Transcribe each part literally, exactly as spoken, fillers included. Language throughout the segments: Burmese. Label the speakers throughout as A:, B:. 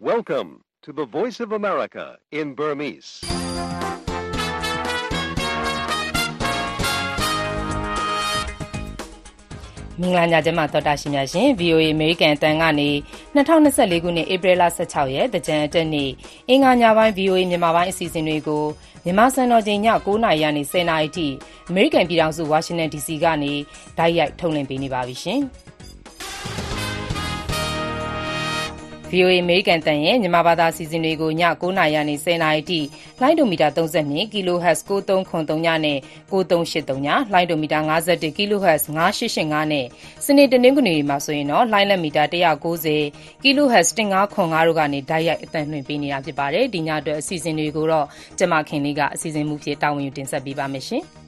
A: Welcome to the Voice of America in Burmese.
B: ။မင်္ဂလာညချမ်းပါသောတာရှင်များရှင် ဗွီအိုအေ အမေရိကန်အသံကနေ၂၀၂၄ခုနှစ်ဧပြီလ၁၆ရက်သင်္ကြန်အတက်နေ့အင်္ဂါညပိုင်း ဗွီအိုအေမြန်မာပိုင်းအစီအစဉ်တွေကိုမြန်မာစံတော်ချိန်ည၉နာရီကနေ၁၀နာရီအထိအမေရိကန်ပြည်ထောင်စုဝါရှင်တန်ဒီစီကနေတိုက်ရိုက်ထုတ်လွှင့်ပေးနေပါပြီရှင်။ဗွီအိုအေ အမေရိကန်အသံရဲ့မြန်မာဘာသာအစီအစဉ်တွေကိုည၉နာရီကနေ၁၀နာရီအထိလိုင်းဒိုမီတာ၃၂ kHz ၉၃၇၃ညနဲ့၉၃၈၃ညလိုင်းဒိုမီတာ၅၁ kHz ၅၈၈၅နဲ့စနေတနင်္ဂနွေမှာဆိုရင်တော့လိုင်းလက်မီတာ၁၉၀ kHz ၁၅၇၅တို့ကနေတိုက်ရိုက်အသံလွှင့်ပေးနေတာဖြစ်ပါတယ်။ဒီညအတွက်အစီအစဉ်တွေကိုတော့ကျမခင်လေးကအစီအစဉ်မှုဖြစ်တာဝန်ယူတင်ဆက်ပေးပါမယ်ရှင်။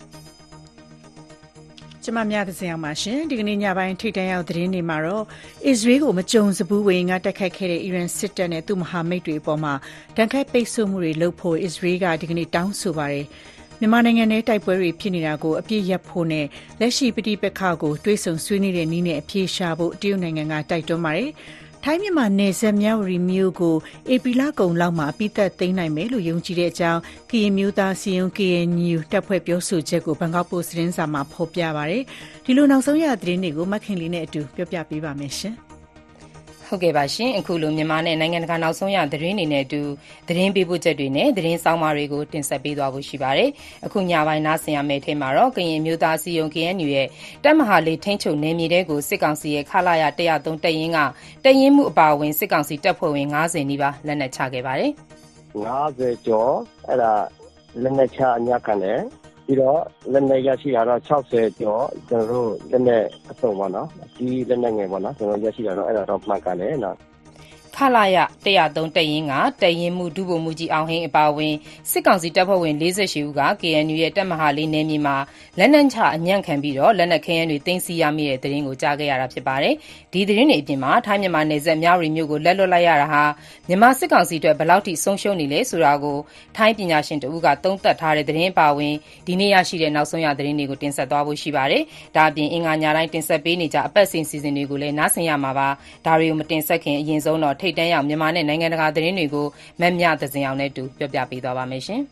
C: ကျမများကစင်အောင်ပါရှင်ဒီကနေ့ညပိုင်းထိတ်တန့်ရောက်သတင်းတွေမှာတော့အစ္စရေးကိုမကြုံစဘူးဝင်ကတိုက်ခိုက်ခဲ့တဲ့အီရန်စစ်တပ်နဲ့သူ့မဟာမိတ်တွေအပေါ်မှာတန်ခတ်ပိတ်ဆို့မှုတွေလုပ်ဖို့အစ္စရေးကဒီကနေ့တောင်းဆိုပါတယ်မြန်မာနိုင်ငံနဲ့တိုက်ပွဲတွေဖြစ်နေတာကိုအပြည့်ရပ်ဖို့နဲ့လက်ရှိပဋိပက္ခကိုတွေးဆုံဆွေးနွေးတဲ့နည်းနဲ့အပြေရှားဖို့တရုတ်နိုင်ငံကတိုက်တွန်းပါတယ်ထိုင်းမြန်မာနယ်စပ်မြဝတီမြို့ကိုဧပြီလကုန်လောက်မှာအပိသက်သိမ်းနိုင်မယ်လို့ယုံကြည်တဲ့အကြောင်းကရင်မျိုးသားစီယုံ ကေအန်ယူ တပ်ဖွဲ့ပြောဆိုချက်ကိုဘန်ကောက်ပို့စ်သတင်းစာမှာဖော်ပြပါရယ်ဒီလိုနောက်ဆုံးရသတင်းတွေကိုမခင်လေးနဲ့အတူပြောပြပေးပါမယ်ရှင်
B: ဟုတ်ကဲ့ပါရှင်အခုလိုမြန်မာနဲ့နိုင်ငံတကာနောက်ဆုံးရသတင်းတွေနဲ့အတူသတင်းပေးပို့ချက်တွေနဲ့သတင်းဆောင်မတွေကိုတင်ဆက်ပေးသွားဖို့ရှိပါတယ်အခုညပိုင်းနားဆင်ရမယ့်အထက်မှာတော့ကရင်မျိုးသားစီယုံ ကေအန်ယူ ရဲ့တပ်မဟာလေးထိန်းချုပ်နယ်မြေတဲကိုစစ်ကောင်စီရဲ့ခလာရ၁၀၃တပ်ရင်းကတပ်ရင်းမှုအပါအဝင်စစ်ကောင်စီတပ်ဖွဲ့ဝင်၅၀နီးပါးလက်နက်ချခဲ့ပါတယ်
D: ၅၀ကျော်အဲ့ဒါလက်နက်ချအညခံတယ်ပြီးတော့လက်နက်ရရှိတာတော့၆၀ကျော်ကျွန်တော်တို့လက်နက်အစုံပေါ့နော်ဒီလက်နက်ငယ်ပေါ့နော်ကျွန်တော်ရရှိတာတော့အဲ့ဒါတော့မှတ်ကန်တယ်နော်
B: ခလာရ၁၀၃တပ်ရင်းကတပ်ရင်းမှုဒုဗိုလ်မှူးကြီးအောင်ဟိန်းအပါအဝင်စစ်ကောင်စီတပ်ဖွဲ့ဝင်၄၈ဦးက ကေအန်ယူ ရဲ့တပ်မဟာလေးနယ်မြေမှာလက်နက်ချအညံ့ခံပြီးတော့လက်နက်ခဲယမ်းတွေသိမ်းဆည်းရမိတဲ့သတင်းကိုကြားခဲ့ရတာဖြစ်ပါတယ်။ဒီသတင်းတွေအပြင်မှာထိုင်းမြန်မာနယ်စပ်မြဝတီမြို့ကိုလက်လွတ်လိုက်ရတာဟာမြန်မာစစ်ကောင်စီအတွက်ဘယ်လောက်ထိဆုံးရှုံးနေလဲဆိုတာကိုထိုင်းပညာရှင်တဦးကသုံးသပ်ထားတဲ့သတင်းအပါအဝင်ဒီနေ့ရရှိတဲ့နောက်ဆုံးရသတင်းတွေကိုတင်ဆက်သွားဖို့ရှိပါတယ်။ဒါအပြင်အင်္ဂါညတိုင်းတင်ဆက်ပေးနေကြအပတ်စဉ်စီစဉ်တွေကိုလည်းနားဆင်ရမှာပါ။ဒါတွေကိုမတင်ဆက်ခင်အရင်ဆုံးတော့ထိတ်တန့်ရောက်မြန်မာနဲ့နိုင်ငံတကာသတင်းတွေကိုမက်မြသဇင်အောင်နဲ့တူပြောပြပေးသွားပါမယ်ရှင်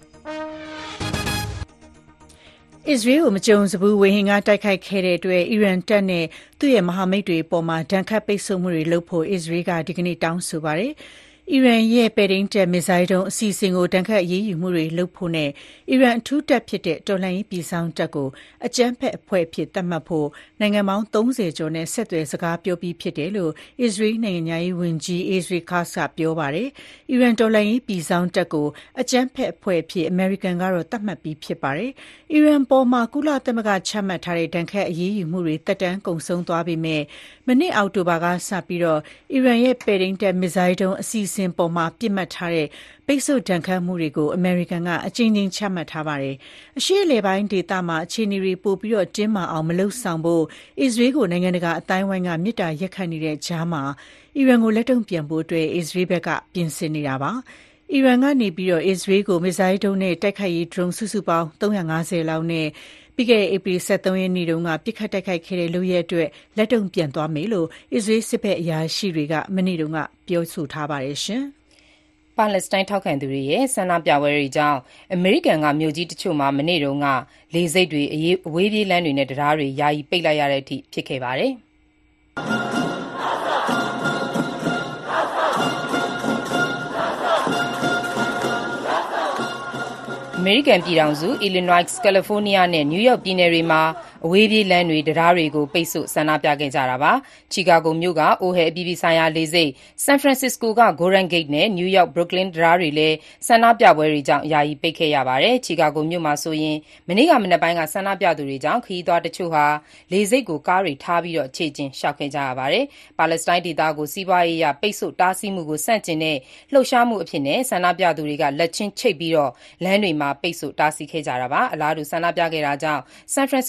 C: ။အစ္စရေးကိုမကြုံစဘူးဝေဟင်ကတိုက်ခိုက်ခဲ့တဲ့အတွက်အီရန်တပ်နဲ့သူ့ရဲ့မဟာမိတ်တွေအပေါ်မှာဒဏ်ခတ်ပိတ်ဆို့မှုတွေလုပ်ဖို့အစ္စရေးကဒီကနေ့တောင်းဆိုပါတယ်။အီရန်ရဲ့ပဲ့ထိန်းတပ်မစ်ဇိုင်းဒုံးအစီအစဉ်ကိုတန်ခတ်အရေးယူမှုတွေလုပ်ဖို့နဲ့အီရန်အထူးတပ်ဖြစ်တဲ့တော်လှန်ရေးပြည်ဆောင်တပ်ကိုအကြမ်းဖက်အဖွဲ့အဖြစ်သတ်မှတ်ဖို့နိုင်ငံပေါင်း၃၀ကျော်နဲ့ဆက်သွယ်စကားပြောပြီးဖြစ်တယ်လို့အစ္စရေးနိုင်ငံသားရေးဝန်ကြီး Israel Katz ကပြောပါတယ်။အီရန်တော်လှန်ရေးပြည်ဆောင်တပ်ကိုအကြမ်းဖက်အဖွဲ့အဖြစ်အမေရိကန်ကတော့သတ်မှတ်ပြီးဖြစ်ပါတယ်။အီရန်ပေါ်မှာကုလသမဂ္ဂချမှတ်ထားတဲ့ဒဏ်ခတ်အရေးယူမှုတွေတက်တန်းကုန်ဆုံးသွားပေမဲ့မနေ့အောက်တိုဘာကစပြီးတော့အီရန်ရဲ့ပဲ့ထိန်းတပ်မစ်ဇိုင်းဒုံးအစီအစဉ်ပေါ်မှာပြစ်မှတ်ထားတဲ့ပိတ်ဆို့ဒဏ်ခတ်မှုတွေကိုအမေရိကန်ကအကြိမ်ကြိမ်ချမှတ်ထားပါတယ်။အရှေ့အလယ်ပိုင်းဒေသမှာအခြေအနေတွေပိုပြီးတော့တင်းမာအောင်မလုပ်ဆောင်ဖို့အစ္စရေးကိုနိုင်ငံတကာအတိုင်းအဝိုင်းကမြစ်တာရက်ခတ်နေတဲ့ကြားမှာအီရန်ကိုလက်တုံ့ပြန်ဖို့အတွက်အစ္စရေးဘက်ကပြင်ဆင်နေတာပါ။အီရန်ကနေပြီးတော့အစ္စရေးကိုမစ်ဇိုင်းဒုံးနဲ့တိုက်ခိုက်ရေးဒရုန်းစုစုပေါင်း၃၅၀လောက်နဲ့ပြီးခဲ့တဲ့ဧပြီ၁၃ရက်နေ့တုန်းကပြစ်ခတ်တိုက်ခိုက်ခဲ့တဲ့လုပ်ရက်အတွက်လက်တုံ့ပြန်သွားမယ်လို့အစ္စရေးစစ်ဘက်အရာရှိတွေကမနေ့တုန်းကပြောဆိုထားပါတယ်ရှင်
B: ။ပါလက်စတိုင်းထောက်ခံသူတွေရဲ့ဆန္ဒပြပွဲတွေကြောင့်အမေရိကန်ကမြို့ကြီးတချို့မှာမနေ့တုန်းကလေဆိပ်တွေအဝေးပြေးလမ်းတွေနဲ့တရားတွေယာယီပိတ်လိုက်ရတဲ့အထိဖြစ်ခဲ့ပါတယ်။အမေရိကန်ပြည်ထောင်စု Illinois, California နဲ့ New York ပြည်နယ်တွေမှာအဝေးပြေးလမ်းတွေတရားတွေကိုပိတ်ဆို့ဆန္ဒပြခဲ့ကြတာပါချီကာဂိုမြို့ကအိုဟဲအပြည်ပြည်ဆိုင်ရာလေဆိပ်ဆန်ဖရန်စစ္စကိုက Golden Gate နဲ့ New York Brooklyn တရားတွေလည်းဆန္ဒပြပွဲတွေကြောင့်ယာယီပိတ်ခဲ့ရပါတယ်ချီကာဂိုမြို့မှာဆိုရင်မနေ့ကမနက်ပိုင်းကဆန္ဒပြသူတွေကြောင့်ခရီးသွားတချို့ဟာလေဆိပ်ကိုကားတွေထားပြီးတော့ခြေကျင်ရှောက်ခဲ့ကြရပါတယ်ပါလက်စတိုင်းဒေသကိုစီးပွားရေးအရပိတ်ဆို့တားဆီးမှုကိုဆန့်ကျင်တဲ့လှုပ်ရှားမှုအဖြစ်နဲ့ဆန္ဒပြသူတွေကလက်ချင်းချိတ်ပြီးတော့လမ်းတွေမှာပိတ်ဆို့တားဆီးခဲ့ကြတာပါအလားတူဆန္ဒပြခဲ့တာကြောင့်ဆန်ဖရန်စစ္စကိုမြို့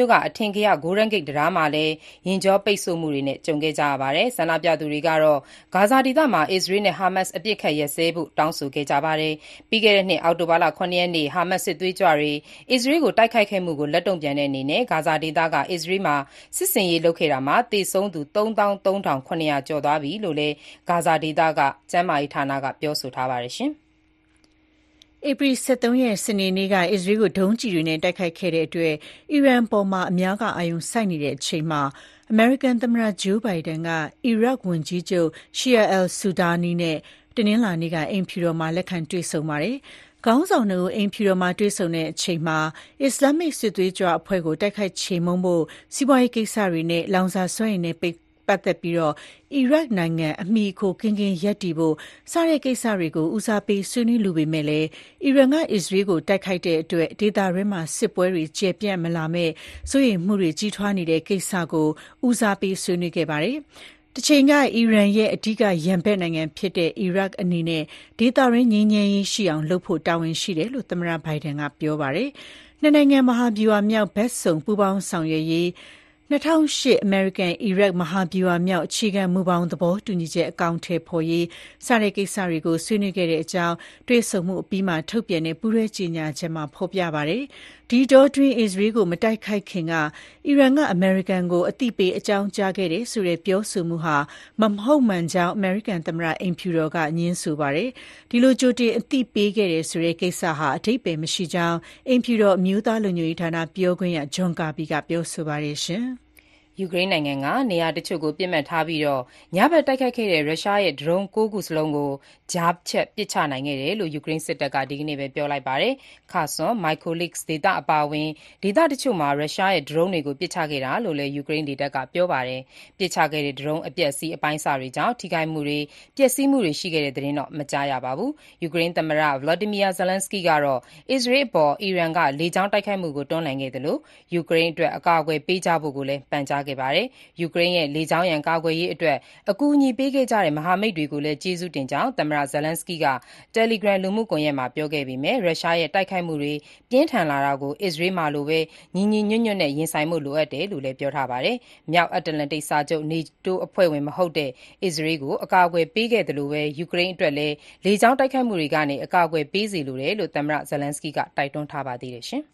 B: မြို့ကအထင်ကရ Golden Gate တံတားမှာလည်းယာဉ်ကြောပိတ်ဆို့မှုတွေနဲ့ကြုံခဲ့ကြရပါတယ်။ဆန္ဒပြသူတွေကတော့ဂါဇာဒေသမှာအစ္စရေးနဲ့ဟာမတ်စ်အပစ်အခတ်ရပ်စဲဖို့တောင်းဆိုခဲ့ကြပါတယ်။ပြီးခဲ့တဲ့နှစ်အောက်တိုဘာလ ခုနှစ်ရက်နေ့ဟာမတ်စ်စစ်သွေးကြွတွေအစ္စရေးကိုတိုက်ခိုက်ခဲ့မှုကိုလက်တုံ့ပြန်တဲ့အနေနဲ့ဂါဇာဒေသကအစ္စရေးမှာစစ်ဆင်ရေးလုပ်ခဲ့တာမှာသေဆုံးသူသုံးသောင်းသုံးထောင်ခုနှစ်ရာကျော်သွားပြီလို့လည်းဂါဇာဒေသကကျန်းမာရေးဌာနကပြောဆိုထားပါတယ်ရှင်။
C: ဧပြီလ ၁၃ ရက်စနေနေ့ကအစ္စရေးကိုဒုံးကျည်တွေနဲ့တိုက်ခိုက်ခဲ့တဲ့အတွက်အီရန်ပေါ်မှာအများကအာရုံစိုက်နေတဲ့အချိန်မှာအမေရိကန်သမ္မတဂျိုးဘိုင်ဒန်ကအီရတ်ဝန်ကြီးချုပ်ရှီယာအယ်ဆူဒါနီနဲ့တနင်္လာနေ့ကအိမ်ဖြူတော်မှာလက်ခံတွေ့ဆုံပါတယ်။ခေါင်းဆောင်တို့အိမ်ဖြူတော်မှာတွေ့ဆုံတဲ့အချိန်မှာအစ္စလာမစ်စစ်သွေးကြွအဖွဲ့ကိုတိုက်ခိုက်ချေမှုန်းဖို့စီးပွားရေးကိစ္စတွေနဲ့လောင်စာစွမ်းအင်နဲ့ပိတ်ပတ်သက်ပြီးအီရတ်နိုင်ငံအမိအခိုကင်းကင်းရပ်တည်ဖို့စတဲ့ကိစ္စတွေကိုဦးစားပေးဆွေးနွေးလိုပေမဲ့လည်းအီရန်ကအစ္စရေးကိုတိုက်ခိုက်တဲ့အတွက်ဒေသတွင်းမှာစစ်ပွဲတွေကျယ်ပြန့်မလာမဲ့စိုးရိမ်မှုတွေကြီးထွားနေတဲ့ကိစ္စကိုဦးစားပေးဆွေးနွေးခဲ့ပါတယ်။တစ်ချိန်ကအီရန်ရဲ့အဓိကရန်ဘက်နိုင်ငံဖြစ်တဲ့အီရတ်အနေနဲ့ဒေသတွင်းငြိမ်းချမ်းရေးရှိအောင်လုပ်ဖို့တာဝန်ရှိတယ်လို့သမ္မတဘိုင်ဒန်ကပြောပါတယ်။နှစ်နိုင်ငံမဟာဗျူဟာမြောက်ဘက်စုံပူးပေါင်းဆောင်ရွက်ရေး၂၀၀၈အမေရိကန်-အီရတ်မဟာဗျူဟာမြောက်အခြေခံမူဘောင်သဘောတူညီချက်အကောင်အထည်ဖော်ရေးစတဲ့ကိစ္စတွေကိုဆွေးနွေးခဲ့တဲ့အကြောင်းတွေ့ဆုံမှုအပြီးမှာထုတ်ပြန်တဲ့ပူးတွဲကြေညာချက်မှာဖော်ပြပါတယ်။ဒီတောအတွင်းအစ္စရေးကိုမတိုက်ခိုက်ခင်ကအီရန်ကအမေရိကန်ကိုအသိပေးအကြောင်းကြားခဲ့တယ်ဆိုတဲ့ပြောဆိုမှုဟာမဟုတ်မှန်ကြောင်းအမေရိကန်သမ္မတအိမ်ဖြူတော်ကငြင်းဆိုပါတယ်။ဒီလိုကြိုတင်အသိပေးခဲ့တယ်ဆိုတဲ့ကိစ္စဟာအဓိပ္ပာယ်မရှိကြောင်းအိမ်ဖြူတော်အမျိုးသားလုံခြုံရေးဌာနပြောခွင့်ရဂျွန်ကာဘီကပြောဆိုပါတယ်ရှင်။
B: ယူကရိန်းနိုင်ငံကနေရာတချို့ကိုပစ်မှတ်ထားပြီးညဘက်တိုက်ခိုက်ခဲ့တဲ့ရုရှားရဲ့ဒရုန်းကိုးခုစလုံးကိုကြားဖြတ်ပစ်ချနိုင်ခဲ့တယ်လို့ယူကရိန်းစစ်တပ်ကဒီကနေ့ပဲပြောလိုက်ပါတယ်။ Kherson, Mykolaiv ဒေသအပါအဝင်ဒေသတချို့မှာရုရှားရဲ့ဒရုန်းတွေကိုပစ်ချခဲ့တာလို့လည်းယူကရိန်းလေတပ်ကပြောပါတယ်။ပစ်ချခဲ့တဲ့ဒရုန်းအပျက်အစီးအပိုင်းအစတွေကြောင့်ထိခိုက်မှုတွေပျက်စီးမှုတွေရှိခဲ့တဲ့သတင်းတော့မကြားရပါဘူး။ယူကရိန်းသမ္မတ Volodymyr Zelensky ကတော့အစ္စရေးအပေါ်အီရန်ကလေကြောင်းတိုက်ခိုက်မှုကိုတွန်းလှန်ခဲ့တယ်လို့ယူကရိန်းအတွက်အကာအကွယ်ပေးကြဖို့ကိုလည်းပန်ကြားခဲ့ပါတယ်။ယူကရိန်းရဲ့လေကြောင်းရန်ကာကွယ်ရေးအတွက်အကူအညီပေးခဲ့ကြတဲ့မဟာမိတ်တွေကိုလည်းကျေးဇူးတင်ကြောင်းသမ္မတ Zelensky က Telegram လူမှုကွန်ရက်မှာပြောခဲ့ပေမဲ့ရုရှားရဲ့တိုက်ခိုက်မှုတွေပြင်းထန်လာတာကိုအစ္စရေးမှာလိုပဲညီညီညွတ်ညွတ်နဲ့ရင်ဆိုင်မှုလိုအပ်တယ်လို့လည်းပြောထားပါတယ်။မြောက်အတ္တလန်တိတ်စာချုပ် NATO အဖွဲ့ဝင်မဟုတ်တဲ့အစ္စရေးကိုအကာအကွယ်ပေးခဲ့တယ်လို့ပဲယူကရိန်းအတွက်လည်းလေကြောင်းတိုက်ခိုက်မှုတွေကနေအကာအကွယ်ပေးစေလိုတယ်လို့သမ္မတ Zelensky ကတိုက်တွန်းထားပါသေးတယ်ရှင်။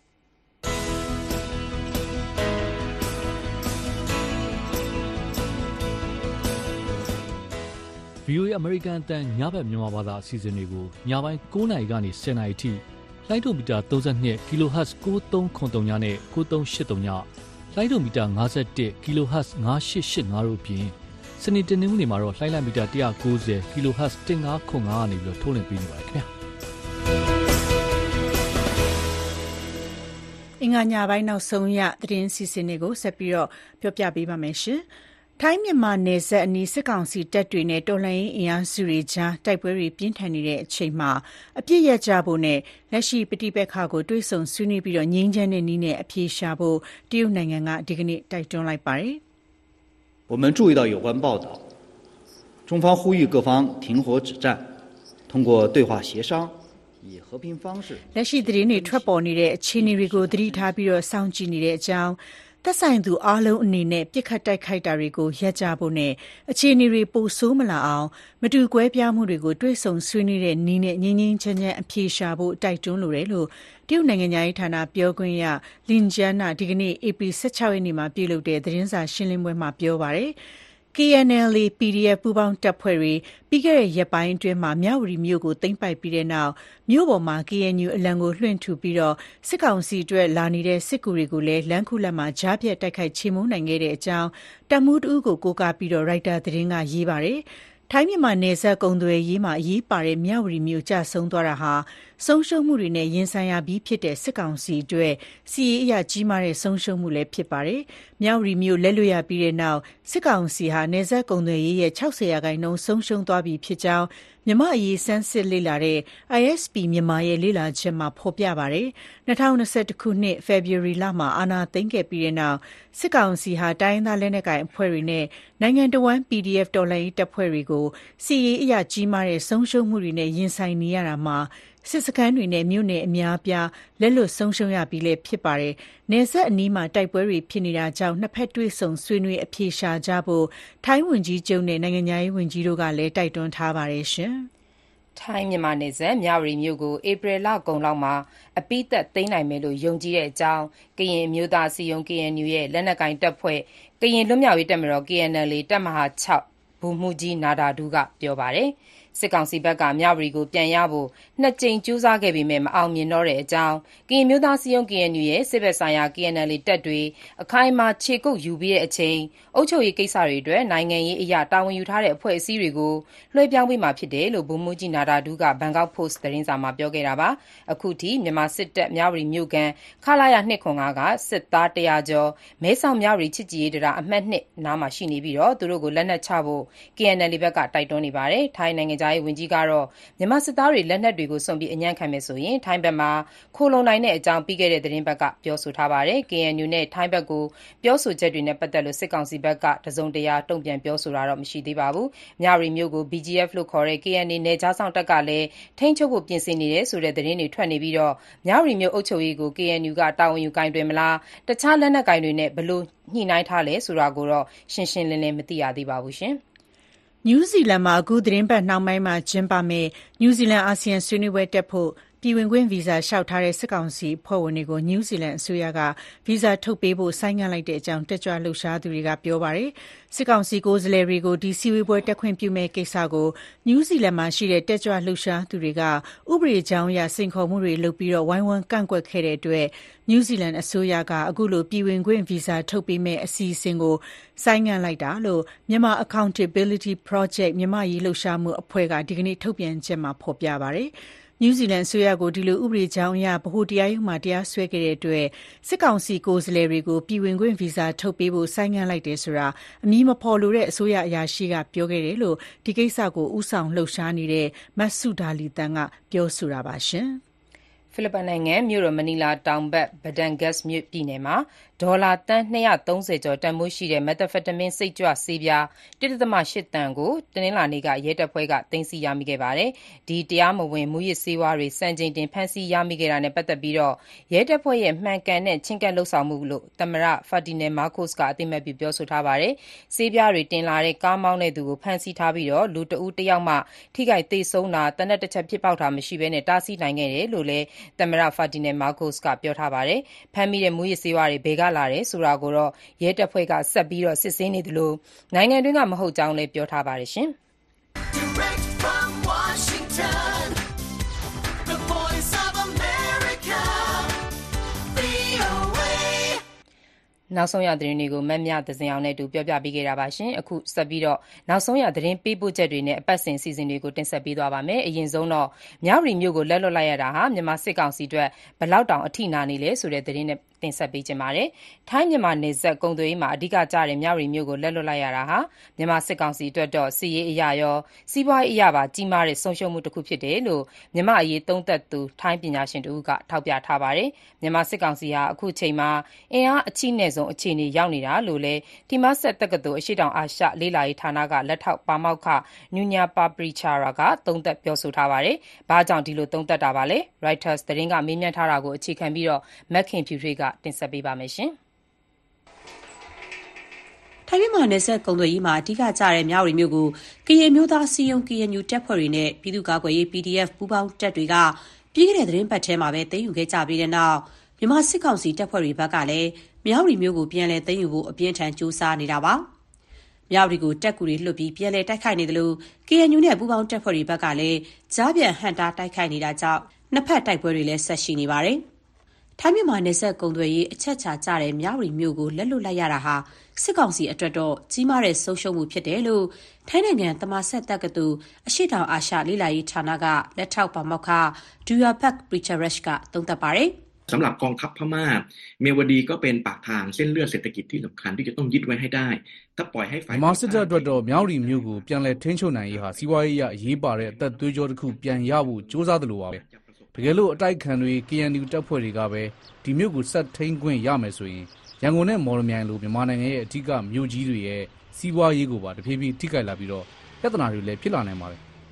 E: ဗွီအိုအေ အမေရိကန်အသံညဘက်မြန်မာဘာသာအစီအစဉ်တွေကိုညပိုင်း9နာရီကနေ10နာရီထိလိုင်းဒိုမီတာ32 kHz 9303ညနဲ့9383ညလိုင်းဒိုမီတာ51 kHz 9885တို့အပြင်စနေတနင်္ဂနွေမှာတော့လိုင်းလိုက်မီတာ190 kHz 1505ကနေပြီးတော့ထုတ်လွှင့်ပေးနေပါတယ်ခင်ဗျာ
C: အင်္ဂါညပိုင်းနောက်ဆုံးရသတင်းစီစဉ်တွေကိုဆက်ပြီးတော့ပြောပြပေးပါမယ်ရှင်။ထိုင်းမြန်မာနယ်စပ်အနီးစစ်ကောင်စီတပ်တွေနဲ့တော်လှန်ရေးအင်အားစုတွေကြားတိုက်ပွဲတွေပြင်းထန်နေတဲ့အချိန်မှာအပြစ်ရကြဖို့နဲ့လက်ရှိပဋိပက္ခကိုတွဲဆုံဆွေးနွေးပြီးတော့ငြိမ်းချမ်းတဲ့နည်းနဲ့အပြေရှားဖို့တရုတ်နိုင်ငံကဒီကနေ့တိုက်တွန်းလိုက်ပါတယ်
F: ။我们注意到有关报道，中方呼吁各方停火止战，通过对话协商。
C: လက်ရှိသတင်းတွေထွက်ပေါ်နေတဲ့အခြေအနေတွေကိုသတိထားပြီးတော့စောင့်ကြည့်နေတဲ့အကြောင်းသက်ဆိုင်သူအားလုံးအနေနဲ့ပြစ်ခတ်တိုက်ခိုက်တာတွေကိုရပ်ကြဖို့နဲ့အခြေအနေတွေပိုဆိုးမလာအောင်မတူကွဲပြားမှုတွေကိုတွဲဆုံဆွေးနွေးတဲ့နည်းနဲ့ငြိမ်းငြိမ်းချမ်းချမ်းအဖြေရှာဖို့တိုက်တွန်းလိုတယ်လို့တရုတ်နိုင်ငံသားရေးဌာနပြောခွင့်ရလင်ကျန်းနာဒီကနေ့ဧပြီ၁၆ရက်နေ့မှာပြုလုပ်တဲ့သတင်းစာရှင်းလင်းပွဲမှာပြောပါတယ်။ K N L A P D F ပူးပေါင်းတပ်ဖွဲ့တွေပြီးခဲ့တဲ့ရက်ပိုင်းအတွင်းမှာမြဝတီမြို့ကိုသိမ်းပိုက်ပြီးတဲ့နောက်မြို့ပေါ်မှာ K N U အလံကိုလွှင့်ထူပြီးတော့စစ်ကောင်စီအတွက်လာနေတဲ့စစ်ကူတွေကိုလည်းလမ်းခုလတ်မှာကြားပြတ်တိုက်ခိုက်ချေမှုန်းနိုင်ခဲ့တဲ့အကြောင်းတပ်မှုတဦးကိုကိုးကားပြီးတော့ရိုက်တာသတင်းကရေးပါတယ်။ထိုင်းမြန်မာနယ်စပ်ကုန်သွယ်ရေးမှာအရေးပါတဲ့မြဝတီမြို့ကျဆုံးသွားတာဟာဆုံးရှုံးမှုတွေနဲ့ရင်ဆိုင်ရပြီးဖြစ်တဲ့စစ်ကောင်စီအတွက်စီရေးအရကြီးမားတဲ့ဆုံးရှုံးမှုလည်းဖြစ်ပါတယ်။မြဝတီမြို့လက်လွတ်ရပြီးတဲ့နောက်စစ်ကောင်စီဟာနယ်စပ်ကုန်သွယ်ရေးရဲ့၆၀ရာခိုင်နှုန်းဆုံးရှုံးသွားပြီဖြစ်ကြောင်းမြန်မာအရေးစမ်းစစ်လေ့လာတဲ့ I S P မြန်မာရဲ့လေ့လာချက်မှာဖော်ပြပါတယ်။၂၀၂၁ခုနှစ်ဖေဖော်ဝါရီလမှာအာဏာသိမ်းခဲ့ပြီးတဲ့နောက်စစ်ကောင်စီဟာတိုင်းရင်းသားလက်နက်ကိုင်အဖွဲ့တွေနဲ့နိုင်ငံတော်ဝန် P D F တော်လှန်ရေးတပ်ဖွဲ့တွေကိုစီရေးအရကြီးမားတဲ့ဆုံးရှုံးမှုတွေနဲ့ရင်ဆိုင်နေရတာမှာစစ်စခန်းတွေနဲ့မြို့နယ်အများအပြားလက်လွတ်ဆုံးရှုံးရပြီးလည်းဖြစ်ပါတယ်။နယ်စပ်အနီးမှာတိုက်ပွဲတွေဖြစ်နေတာကြောင့်နှစ်ဖက်တွေ့ဆုံဆွေးနွေးအဖြေရှာကြဖို့ထိုင်းဝန်ကြီးချုပ်နဲ့နိုင်ငံခြားရေးဝန်ကြီးတို့ကလည်းတိုက်တွန်းထားပါတယ်ရှင်
B: ။ထိုင်းမြန်မာနယ်စပ်မြဝတီမြို့ကိုဧပြီလကုန်လောက်မှာအပြီးသတ်သိမ်းနိုင်မယ်လို့ယုံကြည်တဲ့အကြောင်းကရင်အမျိုးသားအစည်းအရုံး ကေအန်ယူ ရဲ့လက်နက်ကိုင်တပ်ဖွဲ့ကရင်လွတ်မြောက်ရေးတပ်မတော် ကေအန်အယ်လ်အေ တပ်မဟာ ၆ ဗိုလ်မှူးကြီးနာဒါဒူးကပြောပါတယ်။စစ်ကောင်စီဘက်ကမြဝတီကိုပြန်ရဖို့နှစ်ကြိမ်ကြိုးစားခဲ့ပေမဲ့မအောင်မြင်တော့တဲ့အကြောင်းကရင်မျိုးသားစည်းရုံး ကေအန်ယူ ရဲ့စစ်ဘက်ဆိုင်ရာ ကေအန်အယ်လ်အေ တပ်တွေအခိုင်အမာခြေကုပ်ယူပြီးတဲ့အချိန်အုပ်ချုပ်ရေးကိစ္စတွေအတွက်နိုင်ငံရေးအရာတာဝန်ယူထားတဲ့အဖွဲ့အစည်းတွေကိုလွှဲပြောင်းပေးမှာဖြစ်တယ်လို့ဗိုလ်မှူးကြီးနာဒါဒူးကဘန်ကောက်ပို့စ်သတင်းစာမှာပြောခဲ့တာပါ။အခုထိမြန်မာစစ်တပ်မြဝတီမြို့ကန်ခလာရ၂၇၅ကစစ်သားတရာကျော်မဲဆောက်မြဝတီချစ်ကြည်ရေးတံတားအမှတ်၂နားမှာရှိနေပြီးတော့သူတို့ကိုလက်နက်ချဖို့ ကေအန်အယ်လ်အေ ဘက်ကတိုက်တွန်းနေပါတယ်။ထိုင်းနိုင်ငံခြားရေးဝန်ကြီးကတော့မြန်မာစစ်သားတွေလက်နက်တွေကိုစွန့်ပြီးအညံ့ခံမယ်ဆိုရင်ထိုင်းဘက်မှာခိုလုံနိုင်တဲ့အကြောင်းပြီးခဲ့တဲ့သတင်းပတ်ကပြောဆိုထားပါတယ်။ ကေအန်ယူ နဲ့ထိုင်းဘက်ကိုပြောဆိုချက်တွေနဲ့ပတ်သက်လို့စစ်ကောင်စီဘက်ကတစုံတရာတုံ့ပြန်ပြောဆိုတာတော့မရှိသေးပါဘူး။မြဝတီမြို့ကို ဘီ ဂျီ အက်ဖ် လို့ခေါ်တဲ့ ကေအန်အေ နယ်ခြားစောင့်တပ်ကလည်းထိန်းချုပ်ဖို့ပြင်ဆင်နေတယ်ဆိုတဲ့သတင်းတွေထွက်နေပြီးတော့မြဝတီမြို့အုပ်ချုပ်ရေးကို ကေအန်ယူ ကတာဝန်ယူကိုင်တွယ်မလားတခြားလက်နက်ကိုင်တွေနဲ့ဘယ်လိုညှိနှိုင်းထားလဲဆိုတာကိုတော့ရှင်းရှင်းလင်းလင်းမသိရသေးပါဘူးရှင်။
C: နယူးဇီလန်မှာအခုသတင်းပတ်နှောင်းပိုင်းမှာကျင်းပမယ့်နယူးဇီလန်အာဆီယံဆွေးနွေးပွဲတက်ဖို့ပြည်ဝင်ခွင့်ဗီဇာလျှောက်ထားတဲ့စစ်ကောင်စီအဖွဲ့ဝင်တွေကိုနယူးဇီလန်အစိုးရကဗီဇာထုတ်ပေးဖို့ဆိုင်းငံ့လိုက်တဲ့အကြောင်းတက်ကြွလှုပ်ရှားသူတွေကပြောပါတယ်။စစ်ကောင်စီကိုယ်စားလှယ်တွေကိုဒီစီဝေးပွဲတက်ခွင့်ပြုမဲ့ကိစ္စကိုနယူးဇီလန်မှာရှိတဲ့တက်ကြွလှုပ်ရှားသူတွေကဥပဒေကြောင်းအရစိန်ခေါ်မှုတွေလုပ်ပြီးတော့ဝိုင်းဝန်းကန့်ကွက်ခဲ့တဲ့အတွက်နယူးဇီလန်အစိုးရကအခုလိုပြည်ဝင်ခွင့်ဗီဇာထုတ်ပေးမဲ့အစီအစဉ်ကိုဆိုင်းငံ့လိုက်တာလို့Myanmar Accountability Project မြန်မာရေးလှုပ်ရှားမှုအဖွဲ့ကဒီကနေ့ထုတ်ပြန်ချက်မှာဖော်ပြပါတယ်။နယူးဇီလန်အစိုးရကိုဒီလိုဥပဒေကြောင်းအရဗဟိုတရားရုံးမှာတရားစွဲခဲ့တဲ့အတွက်စစ်ကောင်စီကိုယ်စားလှယ်တွေကိုပြည်ဝင်ခွင့်ဗီဇာထုတ်ပေးဖို့ဆိုင်းငံ့လိုက်တယ်ဆိုတာအမည်မဖော်လိုတဲ့အစိုးရအရာရှိကပြောခဲ့တယ်လို့ဒီကိစ္စကိုဥဆောင်လှုပ်ရှားနေတဲ့မတ်ဆုဒါလီတန်ကပြောဆိုတာပါရှင်။
B: ဖိလစ်ပိုင်နိုင်ငံမြို့တော်မနီလာတောင်ဘက်ဘဒန်ဂတ်စ်မြို့ပြည်နယ်မှာဒေါ်လာသန်း၂၃၀ကျော်တန်ဖိုးရှိတဲ့မက်သာဖက်တမင်းစိတ်ကြွဆေးပြား ၁.၈ တန်ကိုတနင်္လာနေ့ကရဲတပ်ဖွဲ့ကသိမ်းဆည်းရမိခဲ့ပါတယ်။ဒီတရားမဝင်မူးယစ်ဆေးဝါးတွေစံချိန်တင်ဖမ်းဆီးရမိခဲ့တာနဲ့ပတ်သက်ပြီးရဲတပ်ဖွဲ့ရဲ့မှန်ကန်တဲ့ချဉ်းကပ်လုပ်ဆောင်မှုလို့သမ္မတဖာတီနယ်မားကို့စ်ကအသိအမှတ်ပြုပြောဆိုထားပါတယ်။ဆေးပြားတွေတင်လာတဲ့ကားမောင်းတဲ့သူကိုဖမ်းဆီးထားပြီးလူတဦးတယောက်မှထိခိုက်သေဆုံးတာသေနတ်တစ်ချက်ဖြစ်ပေါက်တာမရှိဘဲတားဆီးနိုင်ခဲ့တယ်လို့လည်းသမ္မတဖာတီနယ်မားကို့စ်ကပြောထားပါတယ်။ဖမ်းမိတဲ့မူးယစ်ဆေးဝါးတွေဘယ်ကလာတယ်ဆိုတာကိုတော့ရဲတပ်ဖွဲ့ကဆက်ပြီးစစ်ဆေးနေသလိုနိုင်ငံတွင်းကမဟုတ်ကြောင်းလည်းပြောထားပါတယ်ရှင်။ Direct from Washington, the voice of America, ဗွီအိုအေ နောက်ဆုံးရသတင်းတွေကိုမမြသဇင်အောင်နဲ့တူပြောပြပေးခဲ့တာပါရှင်အခုဆက်ပြီးတော့နောက်ဆုံးရသတင်းပေးပို့ချက်တွေနဲ့အပတ်စဉ်အစီအစဉ်တွေကိုတင်ဆက်ပေးသွားပါမယ်အရင်ဆုံးတော့မြဝတီမြို့ကိုလက်လွတ်လိုက်ရတာဟာမြန်မာစစ်ကောင်စီအတွက်ဘယ်လောက်တောင်အထိနာနေလဲဆိုတဲ့သတင်းနဲ့တင်ဆက်ပေးကြပါမယ်။ထိုင်းမြန်မာနယ်စပ်ကုန်သွယ်ရေးမှာအဓိကကျတဲ့မြဝတီမြို့ကိုလက်လွတ်လိုက်ရတာဟာမြန်မာစစ်ကောင်စီအတွက်တော့စစ်ရေးအရာရောစီးပွားရေးအရာပါကြီးမားတဲ့ဆုံးရှုံးမှုတစ်ခုဖြစ်တယ်လို့မြန်မာအရေးသုံးသပ်သူထိုင်းပညာရှင်တို့ကထောက်ပြထားပါတယ်။မြန်မာစစ်ကောင်စီဟာအခုချိန်မှာအင်အားအချိနဲ့ဆုံးအခြေအနေရောက်နေတာလို့လည်းတီမာဆက်တက္ကသိုလ်အရှေ့တောင်အာရှလေ့လာရေးဌာနကလက်ထောက်ပါမောက္ခနူညာပါပရီချာရာကသုံးသပ်ပြောဆိုထားပါတယ်။ဘာကြောင့်ဒီလိုသုံးသပ်တာပါလဲ။ Reuters သတင်းကမေးမြန်းထားတာကိုအခြေခံပြီးတော့မက်ခင်ဖြူထွေးကတင်ဆက်ပေးပါမယ်ရှင်
G: ။ထိုင်းမြန်မာနယ်စပ်ကုန်သွယ်ရေးမှာအဓိကကျတဲ့မြဝတီမြို့ကိုကရင်မျိုးသားစီယုံ ကေအန်ယူ တပ်ဖွဲ့တွေနဲ့ပြည်သူ့ကာကွယ်ရေး ပီဒီအက်ဖ် ပူးပေါင်းတပ်တွေကပြီးခဲ့တဲ့သတင်းပတ်ထဲမှာပဲသိမ်းယူခဲ့ကြပြီးတဲ့နောက်မြန်မာစစ်ကောင်စီတပ်ဖွဲ့တွေဘက်ကလည်းမြဝတီမြို့ကိုပြန်လည်သိမ်းယူဖို့အပြင်းထန်ကြိုးစားနေတာပါ။မြဝတီကိုတပ်ကူတွေလွှတ်ပြီးပြန်လည်တိုက်ခိုက်နေတယ်လို့ ကေအန်ယူ နဲ့ပူးပေါင်းတပ်ဖွဲ့တွေဘက်ကလည်းကြားပြန်ဟန့်တားတိုက်ခိုက်နေတာကြောင့်နှစ်ဖက်တိုက်ပွဲတွေလည်းဆက်ရှိနေပါတယ်။ထိုင်းမြန်မာနယ်စပ်ကုန်သွယ်ရေးအချက်ချာကျတဲ့မြဝတီမြို့ကိုလက်လွတ်လိုက်ရတာဟာစစ်ကောင်စီအတွက်တော့ကြီးမားတဲ့ဆုံးရှုံးမှုဖြစ်တယ်လို့ထိုင်းနိုင်ငံတမာဆက်တက္ကသိုလ်အရှေ့တောင်အာရှလေ့လာရေးဌာနကလက်ထောက်ပါမောက္ခဒူယာဘတ်ပရီချာရက်ရှ်ကသုံးသပ်ပါတယ်
H: ။สำหรับกองทัพพม่าเมียวดีก็เป็นปากทางเส้นเลือดเศรษฐกิจที่สำคัญที่จะต้องยึดไว้ให้ได้ถ้าปล่อยให้ฝ่าย
I: မြန်မာစစ်တပ်အတွက်တော့မြောက်ရီမြို့ကိုပြန်လည်ထိန်းချုပ်နိုင်ရေးဟာစီးပွားရေးအရေးပါတဲ့အသက်သွေးကြောတစ်ခုပြန်ရဖို့စ조사သလိုပါပဲတကယ်လို့အတိုက်ခံတွေ ကေအန်ယူ တပ်ဖွဲ့တွေကပဲဒီမြို့ကိုဆက်ထိန်းခွင့်ရမယ်ဆိုရင်ရန်ကုန်နဲ့မော်လမြိုင်လိုမြန်မာနိုင်ငံရဲ့အထူးကမြို့ကြီးတွေရဲ့စီးပွားရေးကိုပါတဖြည်းဖြည်းထိခိုက်လာပြီးတော့ပြဿနာတွေလည်းဖြစ်လာနိုင်ပါတယ်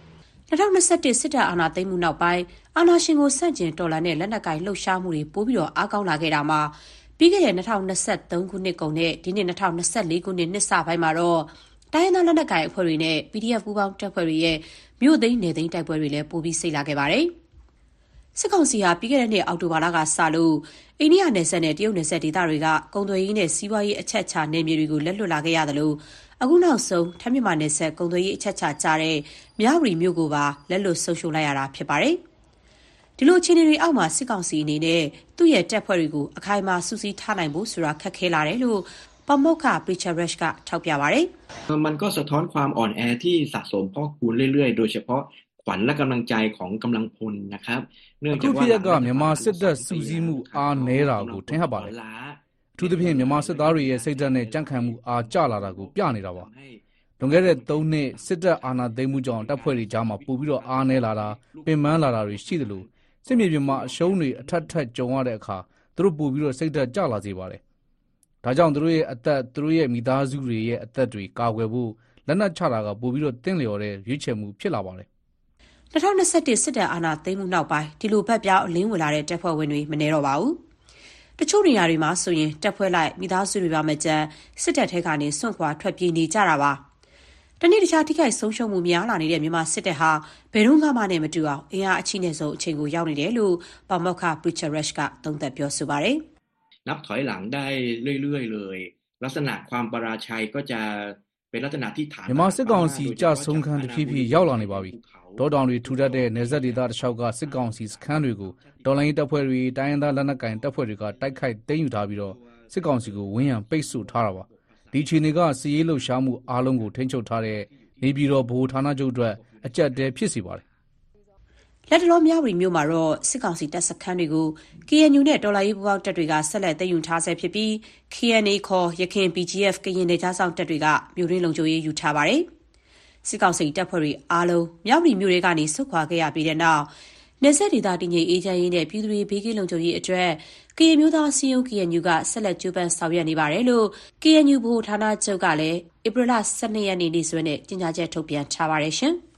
G: ၂၀၂၁စစ်တပ်အာဏာသိမ်းမှုနောက်ပိုင်းအာဏာရှင်ကိုဆန့်ကျင်တော်လှန်တဲ့လက်နက်ကိုင်လှုပ်ရှားမှုတွေပိုပြီးအားကောင်းလာခဲ့တာမှာပြီးခဲ့တဲ့၂၀၂၃ခုနှစ်ကုန်နဲ့ဒီနှစ်၂၀၂၄ခုနှစ်နှစ်စပိုင်းမှာတော့တိုင်းရင်းသားလက်နက်ကိုင်အဖွဲ့တွေနဲ့ ပီဒီအက်ဖ် ပူးပေါင်းတပ်ဖွဲ့တွေရဲ့မြို့သိမ်းနယ်သိမ်းတိုက်ပွဲတွေလည်းပိုပြီးစိတ်လာခဲ့ပါတယ်။စစ်ကောင်စီဟာပြီးခဲ့တဲ့နှစ်အောက်တိုဘာလကစလို့အိန္ဒိယနယ်စပ်နဲ့တရုတ်နယ်စပ်ဒေသတွေကကုန်သွယ်ရေးနဲ့စီးပွားရေးအချက်အခြာနယ်မြေတွေကိုလက်လွတ်လာခဲ့ရသလိုအခုနောက်ဆုံးထိုင်းမြန်မာနယ်စပ်ကုန်သွယ်ရေးအချက်အခြာကျတဲ့မြဝတီမြို့ကိုပါလက်လွတ်ဆုံးရှုံးလိုက်ရတာဖြစ်ပါတယ်။ဒီလိုအခြေအနေတွေအောက်မှာစစ်ကောင်စီအနေနဲ့သူ့ရဲ့တပ်ဖွဲ့တွေကိုအခိုင်အမာစုစည်းထားနိုင်ဖို့ဆိုတာခက်ခဲလာတယ်လို့ปมกค่ะ Preacher Rush ကထောက်ပြပါတယ်
H: มันก็สะท้อนความอ่อนแอที่สะสมพอกพูนเรื่อยๆโดยเฉพาะขวัญและกำลังใจของกำลังพลนะครับ
I: เนื่องจากว่าအခုဖြစ်ရကမြန်မာစစ်တပ်စုစည်းမှုအားနည်းတာကိုထင်ဟပ်ပါတယ်အထူးသဖြင့်မြန်မာစစ်သားတွေရဲ့စိတ်ဓာတ်နဲ့ကြံ့ခိုင်မှုအားကျလာတာကိုပြနေတာပါလွန်ခဲ့တဲ့သုံးနှစ်စစ်တပ်အာဏာသိမ်းမှုကြောင့်တပ်ဖွဲ့တွေကြားမှာပိုပြီးတော့အားနည်းလာတာပင်ပန်းလာတာတွေရှိသလိုစစ်မြေပြင်မှာအရှုံးတွေအထက်ထက်ကြုံရတဲ့အခါသူတို့ပိုပြီးတော့စိတ်ဓာတ်ကျလာစေပါတယ်ဒါကြောင့်သူတို့ရဲ့အသက်သူတို့ရဲ့မိသားစုတွေရဲ့အသက်တွေကာကွယ်ဖို့လက်နက်ချတာကပိုပြီးတော့တင့်လျော်တဲ့ရွေးချယ်မှုဖြစ်လာပါတယ်
G: ၂၀၂၁စစ်တပ်အာဏာသိမ်းမှုနောက်ပိုင်းဒီလိုဘက်ပြောင်းအလင်းဝင်လာတဲ့တပ်ဖွဲ့ဝင်တွေမနေတော့ပါဘူးတချို့နေရာတွေမှာဆိုရင်တပ်ဖွဲ့လိုက်မိသားစုတွေပါမကြမ်းစစ်တပ်ထဲကနေစွန့်ခွာထွက်ပြေးနေကြတာပါတနေ့တခြားထိခိုက်ဆုံးရှုံးမှုများလာနေတဲ့မြန်မာစစ်တပ်ဟာဘယ်တော့မှနဲ့မတူအောင်အင်အားအချိနဲ့ဆုံးအချိန်ကိုရောက်နေတယ်လို့ပမောက္ခ Preacher Rush ကသုံးသပ်ပြောဆိုပါတယ်
H: นับถอยหลังได้เรื่อยๆเลยลักษณะความปราชัยก็จะเป็นลักษณะที่ฐาน
I: မြန်မာစစ်ကောင်စီကြဆုံးခန်းတစ်ဖြည်းဖြည်းရောက်လာနေပါပြီဒေါတောင်တွေထူထပ်တဲ့နယ်စပ်ဒေသတစ်လျှောက်ကစစ်ကောင်စီစခန်းတွေကိုတော်လိုင်းတပ်ဖွဲ့တွေတိုင်းရင်းသားလက်နက်ကိုင်တပ်ဖွဲ့တွေကတိုက်ခိုက်သိမ်းယူထားပြီးတော့စစ်ကောင်စီကိုဝန်းရံပိတ်ဆို့ထားတာပါဒီခြေနေကစီးရေးလှုပ်ရှားမှုအားလုံးကိုထိန်းချုပ်ထားတဲ့နေပြည်တော်ဗဟိုဌာနချုပ်အတွက်အကြက်တဲဖြစ်စေပါတယ်
G: လက်တလောမြဝတီမြို့မှာတော့စစ်ကောင်စီတပ်စခန်းတွေကို ကေအန်ယူ နဲ့တော်လှန်ရေးပူးပေါင်းတပ်တွေကဆက်လက်သိမ်းယူထားဆဲဖြစ်ပြီး ကေအန်အေ ခေါ်ရခိုင် ပီဂျီအက်ဖ် ကရင်နယ်ခြားစောင့်တပ်တွေကမြို့ရင်းလုံခြုံရေးယူထားပါတယ်။စစ်ကောင်စီတပ်ဖွဲ့တွေအားလုံးမြဝတီမြို့တွေကနေဆုတ်ခွာခဲ့ရပြီးတဲ့နောက်နယ်စပ်ဒေသတည်ငြိမ်အေးချမ်းရေးနဲ့ပြည်သူတွေဘေးကင်းလုံခြုံရေးအတွက်ကရင်မျိုးသားစီယုံ ကေအန်ယူ ကဆက်လက်ကြိုးပမ်းဆောင်ရွက်နေပါတယ်လို့ ကေအန်ယူ ဗဟိုဌာနချုပ်ကလည်းဧပြီလ၁၂ရက်နေ့နေ့စွဲနဲ့ကြေညာချက်ထုတ်ပြန်ထားပါတယ်ရှင်။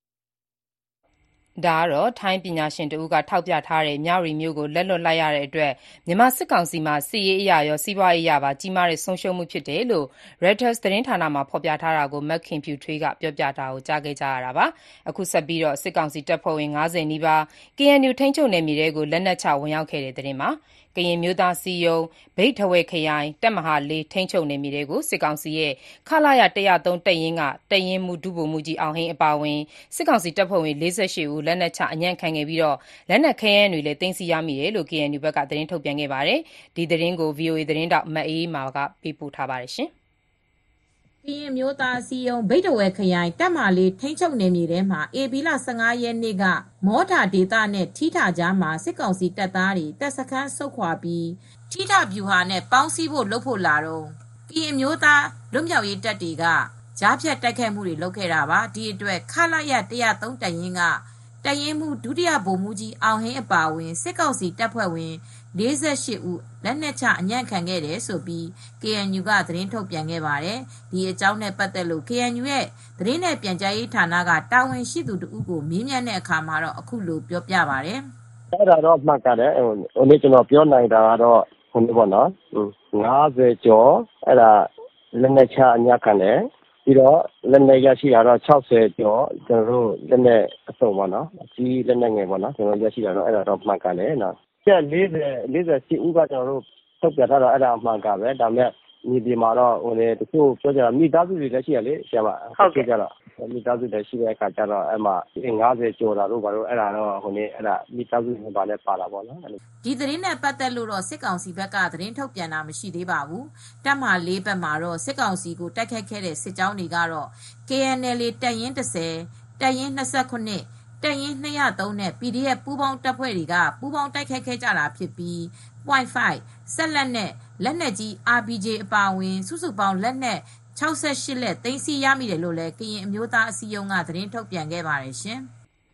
B: ဒါကတော့ထိုင်းပညာရှင်တဦးကထောက်ပြထားတဲ့မြဝတီမြို့ကိုလက်လွတ်လိုက်ရတဲ့အတွက်မြန်မာစစ်ကောင်စီမှာစစ်ရေးအရာရောစီးပွားရေးအရာပါကြီးမားတဲ့ဆုံးရှုံးမှုဖြစ်တယ်လို့ Reuters သတင်းဌာနမှာဖော်ပြထားတာကိုမက်ခင်ဖြူထွေးကပြောပြတာကိုကြားခဲ့ကြရတာပါအခုဆက်ပြီးတော့စစ်ကောင်စီတပ်ဖွဲ့ဝင်၅၀နီးပါး ကေအန်ယူ ထိန်းချုပ်နယ်မြေတွေကိုလက်နက်ချဝင်ရောက်ခဲ့တဲ့သတင်းမှာကရင်မျိုးသားစီယုံဗိတ်ထဝဲခရိုင်တပ်မဟာလေးထိန်းချုပ်နယ်မြေတွေကိုစစ်ကောင်စီရဲ့ခလာရ၁၀၃တပ်ရင်းကတပ်ရင်းမှုဒုဗိုလ်မှုကြီးအောင်ဟိန်းအပါအဝင်စစ်ကောင်စီတပ်ဖွဲ့ဝင်၄၈ဦးလက်နက်ချအညံ့ခံခဲ့ပြီးတော့လက်နက်ခဲယမ်းတွေလည်းသိမ်းဆည်းရမိတယ်လို့ ကေအန်ယူ ဘက်ကသတင်းထုတ်ပြန်ခဲ့ပါတယ်ဒီသတင်းကို ဗီအိုအေ သတင်းတောက်မတ်အေးမာကပေးပို့ထားပါတယ်ရှင်
J: ကရင်မျိုးသားစီယုံဗိတ်တဝဲခရိုင်တပ်မလေးထိန်းချုပ်နယ်မြေထဲမှာဧပြီလ၁၅ရက်နေ့ကမောထာဒေသနဲ့ထီးထာကြားမှာစစ်ကောင်စီတပ်သားတွေတပ်စခန်းဆုတ်ခွာပြီးထီးထာဗျူဟာနဲ့ပေါင်းစည်းဖို့လှုပ်ဖို့လာတော့ကရင်မျိုးသားလွတ်မြောက်ရေးတပ်တွေကကြားဖြတ်တိုက်ခိုက်မှုတွေလုပ်ခဲ့တာပါဒီအတွက်ခလာရ၁၀၃တပ်ရင်းကတပ်ရင်းမှုဒုတိယဗိုလ်မှူးကြီးအောင်ဟင်းအပါအဝင်စစ်ကောင်စီတပ်ဖွဲ့ဝင်၄၈ဦးလက်နက်ချအညံ့ခံခဲ့တယ်ဆိုပြီး ကေအန်ယူ ကသတင်းထုတ်ပြန်ခဲ့ပါတယ်ဒီအကြောင်းနဲ့ပတ်သက်လို့ ကေအန်ယူ ရဲ့သတင်းနဲ့ပြန်ကြားရေးဌာနကတာဝန်ရှိသူတဦးကိုမေးမြန်းတဲ့အခါမှာတော့အခုလိုပြောပြပါတယ်
D: အဲ့ဒါတော့မှတ်ကြတယ်ဟိုဟိုနေ့ကျွန်တော်ပြောနိုင်တာကတော့ဟိုနေ့ပေါ့နော်၅၀ကျော်အဲ့ဒါလက်နက်ချအညံ့ခံတယ်ပြီးတော့လက်နက်ရရှိတာတော့၆၀ကျော်ကျွန်တော်တို့လက်နက်အစုံပေါ့နော်အကြီးလက်နက်ငယ်ပေါ့နော်ကျွန်တော်ရရှိတာတော့အဲ့ဒါတော့မှတ်ကြတယ်နော်ကျက်၄၀ ၄၈ဦးကကျွန်တော်တို့ထုတ်ပြထားတော့အဲ့ဒါအမှန်ကပဲဒါမဲ့မြေပြင်မှာတော့ဟိုလေတချို့ပြောကြတာမိသားစုတွေလည်းရှိရလေဆရာမဟုတ်ကဲ့ကြတော့မိသားစုတွေရှိတဲ့အခါကျတော့အဲ့မှာ၅၀ကျော်တာတို့ဘာလို့အဲ့ဒါတော့ဟိုနေ့အဲ့ဒါမိသားစုတွေဘာလဲပါလာပေါ့နော်
J: ဒီသတင်းနဲ့ပတ်သက်လို့တော့စစ်ကောင်စီဘက်ကသတင်းထုတ်ပြန်တာမရှိသေးပါဘူးတပ်မလေးဘက်မှာတော့စစ်ကောင်စီကိုတိုက်ခိုက်ခဲ့တဲ့စစ်ကြောင်းတွေကတော့ ကေအန်အယ်အေ တပ်ရင်း၁၀တပ်ရင်း၂၇တပ်ရင်း၂၀၃နဲ့ ပီဒီအက်ဖ် ပူးပေါင်းတပ်ဖွဲ့တွေကပူးပေါင်းတိုက်ခိုက်ခဲ့ကြတာဖြစ်ပြီး ပွိုင့်၅ ဆက်လက်နဲ့လက်နက်ကြီး အာရ်ပီဂျီ အပါအဝင်စုစုပေါင်းလက်နက်၆၈လက်သိမ်းဆည်းရမိတယ်လို့လည်းကရင်အမျိုးသားအစည်းအရုံးကသတင်းထုတ်ပြန်ခဲ့ပါတယ်ရှင်
B: ပ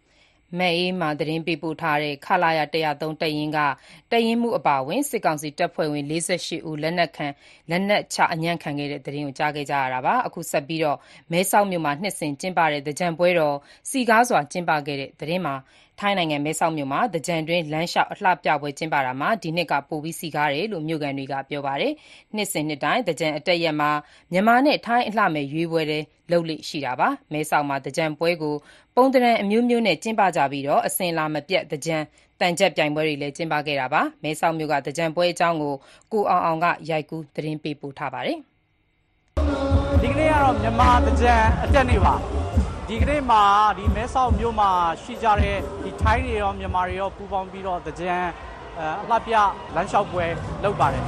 B: မဲအေးမှာသတင်းပေးပို့ထားတဲ့ခလာရone oh threeတပ်ရင်းကတပ်ရင်းမှုအပါအဝင်စစ်ကောင်စီတပ်ဖွဲ့ဝင်forty-eightဦးလက်နက်ခံလက်နက်ချအညံ့ခံခဲ့တဲ့သတင်းကိုကြားခဲ့ကြရတာပါအခုဆက်ပြီးတော့မဲဆောက်မြို့မှာနှစ်စဉ်ကျင်းပတဲ့သကြံပွဲတော်စီကားစွာကျင်းပခဲ့တဲ့သတင်းမှာထိုင်းနိုင်ငံမဲဆောက်မြို့မှာသကြံတွင်လမ်းလျှောက်အလှပြပွဲကျင်းပတာမှာဒီနှစ်ကပိုပြီးစီကားတယ်လို့မြို့ကန်တွေကပြောပါတယ်နှစ်စဉ်နှစ်တိုင်းသကြံအတက်ရက်မှာမြန်မာနဲ့ထိုင်းအလှမယ်ရွေးပွဲတွေလုပ်လိရှိတာပါမဲဆောက်မှာသကြံပွဲကိုပုံတရံအမျိုးမျိုးနဲ့ကျင်းပကြပြီးတော့အစင်လာမပြတ်သကြံတန်ချက်ပြိုင်ပွဲတွေလည်းကျင်းပခဲ့တာပါမဲဆောက်မြို့ကသကြံပွဲအကြောင်းကိုကိုအောင်အောင်ကရိုက်ကူးသတင်းပေးပို့ထားပါတယ်
K: ဒီကနေ့ကတော့မြန်မာသကြံအတက်နေ့ပါဒီကနေ့မှာဒီမဲဆောက်မြို့မှာရှိကြတဲ့ဒီထိုင်းတွေရောမြန်မာတွေရောပူးပေါင်းပြီးတော့သကြံအလှပြလမ်းလျှောက်ပွဲလုပ်ပါတယ်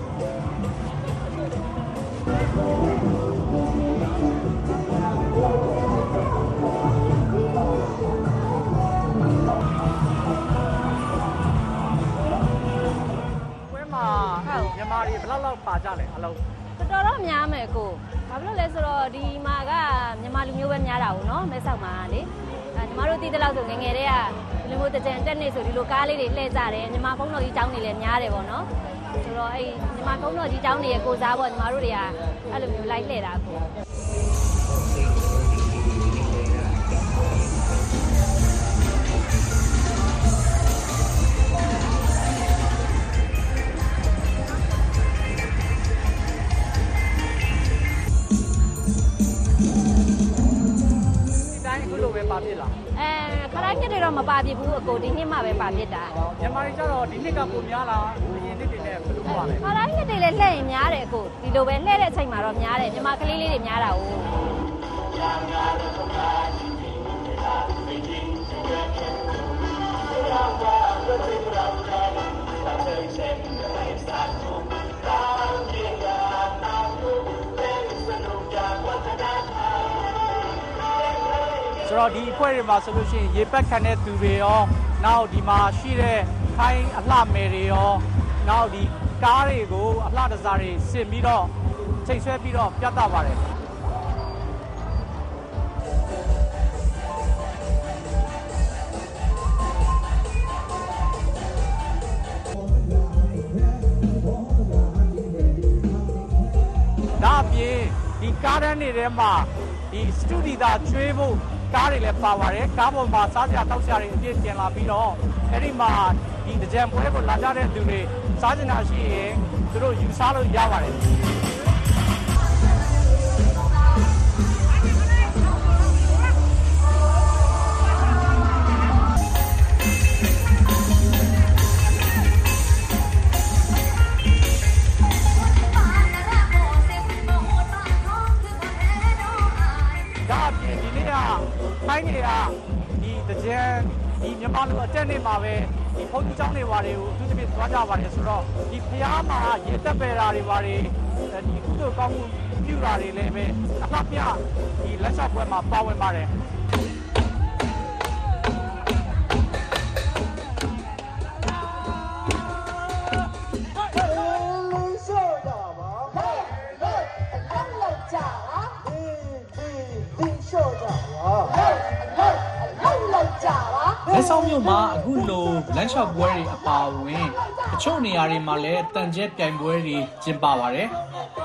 K: ပွဲမှာမြန်မာတွေဘယ်လောက်လောက်ပါကြလဲအလုံး
L: တော်တော်များမယ်ကိုဘာဖြစ်လို့လဲဆိုတော့ဒီမှာကမြန်မာလူမျိုးပဲများတာ ਉ เนาะမဲဆောက်မှာလေအဲညီမတို့တည်တဲ့လောက်ဆိုငငယ်တည်းကဒီလိုမျိုးတကြံတက်နေဆိုဒီလိုကားလေးတွေလှည့်ကြတယ်မြန်မာဘုံတော်ကြီးကျောင်းတွေလည်းများတယ်ပေါ့နော်ဆိုတော့အဲမြန်မာဘုံတော်ကြီးကျောင်းတွေရဲ့ကိုစားပေါ့ညီမတို့တွေကအဲ့လိုမျိုးလိုက်လှည့်တာကို
K: ပါဖြစ်လား
L: အဲခရိုင်းနှစ်တွေတော့မပါဖြစ်ဘူးအကိုဒီနှစ်မှပဲပါဖြစ်တာ
K: မြန်မာတွေကျတော့ဒီနှစ်ကပုံများလားအရင်နှစ်တွေနဲ့ဘယ်လိုပါလဲ
L: ခရိုင်းနှစ်တွေလည်းလှည့်ရင်များတယ်အကိုဒီလိုပဲလှည့်တဲ့အချိန်မှာတော့များတယ်မြန်မာကလေးလေးတွေများတာ哦
K: ဆိုတော့ဒီအဖွဲ့တွေမှာဆိုလို့ရှိရင်ရေပတ်ခံတဲ့သူတွေရောနောက်ဒီမှာရှိတဲ့ခိုင်းအလှမယ်တွေရောနောက်ဒီကားတွေကိုအလှတစားတွေဆင်ပြီးတော့ချိတ်ဆွဲပြီးတော့ပြသပါတယ်ဒါအပြင်ဒီကားတန်းတွေထဲမှာဒီစတူဒီတာချွေးဖို့ကားတွေလည်းပါပါတယ်ကားပေါ်မှာစားစရာတောက်စရာတွေအပြည့်တင်လာပြီးတော့အဲ့ဒီမှာဒီတကြံပွဲကိုလာကြတဲ့သူတွေစားကျင်တာရှိရင်သူတို့ယူစားလို့ရပါတယ်ထိုင်းတွေကဒီတကြံဒီမြန်မာလူအတက်နေမှာပဲဒီဖုန်းကြီးကျောင်းတွေဘာတွေကိုအထူးသဖြင့်သွားကြပါတယ်ဆိုတော့ဒီဖျားမှာရေတက်ပယ်တာတွေဘာတွေဒီကုသိုလ်ကောင်းမှုပြုတာတွေလည်းပဲအလှပြဒီလက်လျှောက်ပွဲမှာပါဝင်ပါတယ်
M: မဲဆောက်မြို့မှာအခုလိုလမ်းလျှောက်ပွဲတွေအပါအဝင်တချို့နေရာတွေမှာလည်းတန်ကျက်ပြိုင်ပွဲတွေကျင်းပပါတယ်။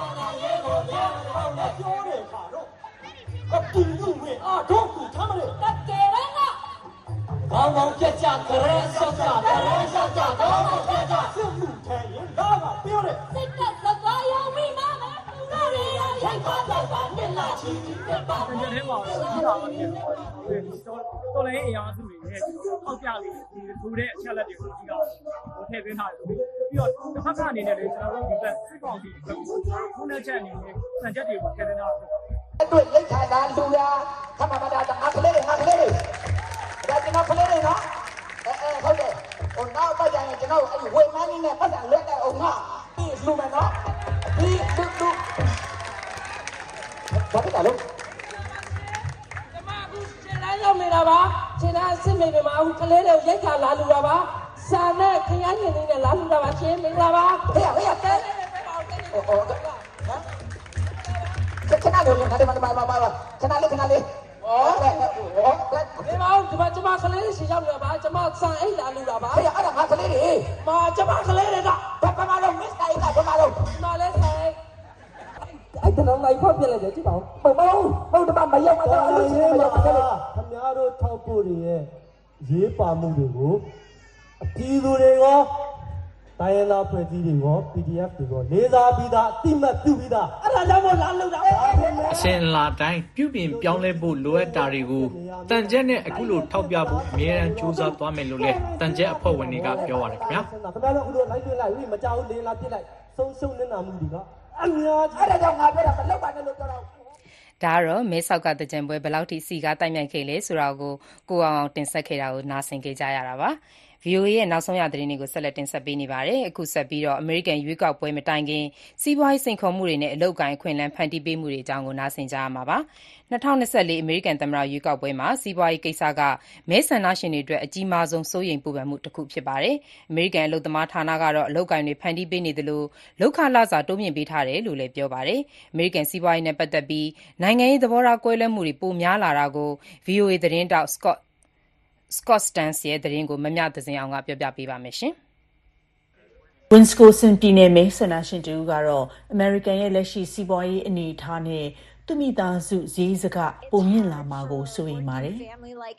M: ကောင်းကောင်းပြကြကြရဲဆော့ကြကြရဲဆော့ကြကောင်းကောင်းပြကြစစ်မှုထဲရင်လာကပြောတယ်စစ်တပ်စကားရောမိမမယ်နားရီရိုက်ပါတော့ပါနဲ့လာချီပြပါတကယ်ပါတော့ဒီတော့တော်လည်းအရာစုတွေနဲ့အောက်ပြလေးဒီလူတဲ့အချက်လက်တွေကိုဒီတော့ဟိုထည့်သွင်းထားတယ်ပြီးတော့တစ်ဖက်ကနေလည်းကျွန်တော်တို့ဒီဘက်စစ်ကောင်စီခုနှစ်ချက်အနေနဲ့စံချက်တွေကိုထည့်သွင်းထားတယ်အဲ့တို့လက်ခံတာလူလားခမမတာအခလေးအခလေးဒါကျွန်တော်ဖလေးနေနော်အဲအဲဟုတ်တယ်ဟိုနောက်ပိုက်ရင်ကျွန်တော်အဲ့ဒီဝေမန်းကြီးနဲ့ပတ်စံလွတ်တဲ့အောင်ငါဒီလူမယ်နော်ဒီလူလူဘာဖြစ်တာလို့ကျမအခုခြေလမ်းရောက်နေတာပါခြေလမ်းအစ်စ်မိနေမှာအခုကလေးတွေကိုရိုက်ခါလာလူတာပါစာနဲ့ခရမ်းညင်လေးနဲ့လာလူတာပါရှင်းမင်္ဂလာပါဟေ့ဟေ့တဲဟိုဟိုဟမ်ခဏလေးခဏလေးမမမမခဏလေးခဏလေးဒီမောင်ဒီမှာကျမကလေးစီရောက်နေပါကျမစံအိတ်လာလူတာပါဟဲ့အဲ့ဒါငါကလေးတွေမာကျမကလေးတွေကဘာကမလို့မစ္စတာအိတ်ကဘာလို့မလဲဆိုင်အဲ့တလုံးလိုက်ဖောက်ပြလိုက်တယ်ကြည့်ပါဦးမဟုတ်ဘူးဟုတ်တယ်မရောက်မတော့အဲ့လိုမရောက်ပါဘူးခင်ဗျားတို့ထောက်ဖို့တွေရဲ့ရေးပါမှုတွေကိုအပြည်သူတွေရောတိုင်းရင်းသားဖွဲ့စည်းတွေရော P D F တွေရောလေးစားပြီးသားအတိမတ်ပြုပြီးသားအဲ့ဒါကြောင့်မို့လာလို့တာ
N: အစင်လာတိုင်းပြုပြင်ပြောင်းလဲဖို့လိုအပ်တာတွေကိုတန်ကျက်နဲ့အခုလိုထောက်ပြဖို့အမြဲတမ်းကြိုးစားသွားမယ်လို့လည်းတန်ကျက်အဖွဲ့ဝင်တွေကပြောပါတယ်ခင်ဗျာ
M: ခင်ဗျားတို့အခုလိုလိုက်တွေ့လိုက်ပြီးမကြောက်လေးလာပြစ်လိုက်ဆုံးရှုံးနေတာမှုတွေကအများကြီးအဲ့ဒါကြောင့်ငါပြောတာမလောက်ပါနဲ့လို့ပြောတော့
B: ဒါကတော့မဲဆောက်ကတကြံပွဲဘယ်လောက်ထိစီကားတိုက်မြိုက်ခဲ့လဲဆိုတာကိုကိုအောင်အောင်တင်ဆက်ခဲ့တာကိုနားဆင်ကြကြရတာပါဗီအိုအေရဲ့နောက်ဆုံးရသတင်းတွေကိုဆက်လက်တင်ဆက်ပေးနေပါတယ်။အခုဆက်ပြီးတော့အမေရိကန်ရွေးကောက်ပွဲမတိုင်ခင်စီးပွားရေးစိန်ခေါ်မှုတွေနဲ့အလုပ်ကိုင်ခွင့်လန်းဖန်တီးပေးမှုတွေအကြောင်းကိုနားဆင်ကြရမှာပါ။၂၀၂၄အမေရိကန်သမ္မတရွေးကောက်ပွဲမှာစီးပွားရေးကိစ္စကမဲဆန္ဒရှင်တွေအတွက်အကြီးမားဆုံးစိုးရိမ်ပူပန်မှုတစ်ခုဖြစ်ပါတယ်။အမေရိကန်အလုပ်သမားဌာနကတော့အလုပ်ကိုင်တွေဖန်တီးပေးနေသလိုလုပ်ခလစာတိုးမြင့်ပေးထားတယ်လို့လည်းပြောပါတယ်။အမေရိကန်စီးပွားရေးနဲ့ပတ်သက်ပြီးနိုင်ငံရေးသဘောထားကွဲလွဲမှုတွေပိုများလာတာကို ဗွီအိုအေ သတင်းတောက် Scott Scott Stans ရဲ့သတင်းကိုမမြသဇင်အောင်ကပြောပြပေးပါမယ်ရှင်
C: ။ Wisconsin ပြည်နယ်မဲဆန္ဒရှင်တူကတော့အမေရိကန်ရဲ့လက်ရှိစီးပွားရေးအနေအထားနဲ့သူမိသားစုဈေးစကပုံမြင့်လာမှာကိုစိုးရိမ်ပါတယ်။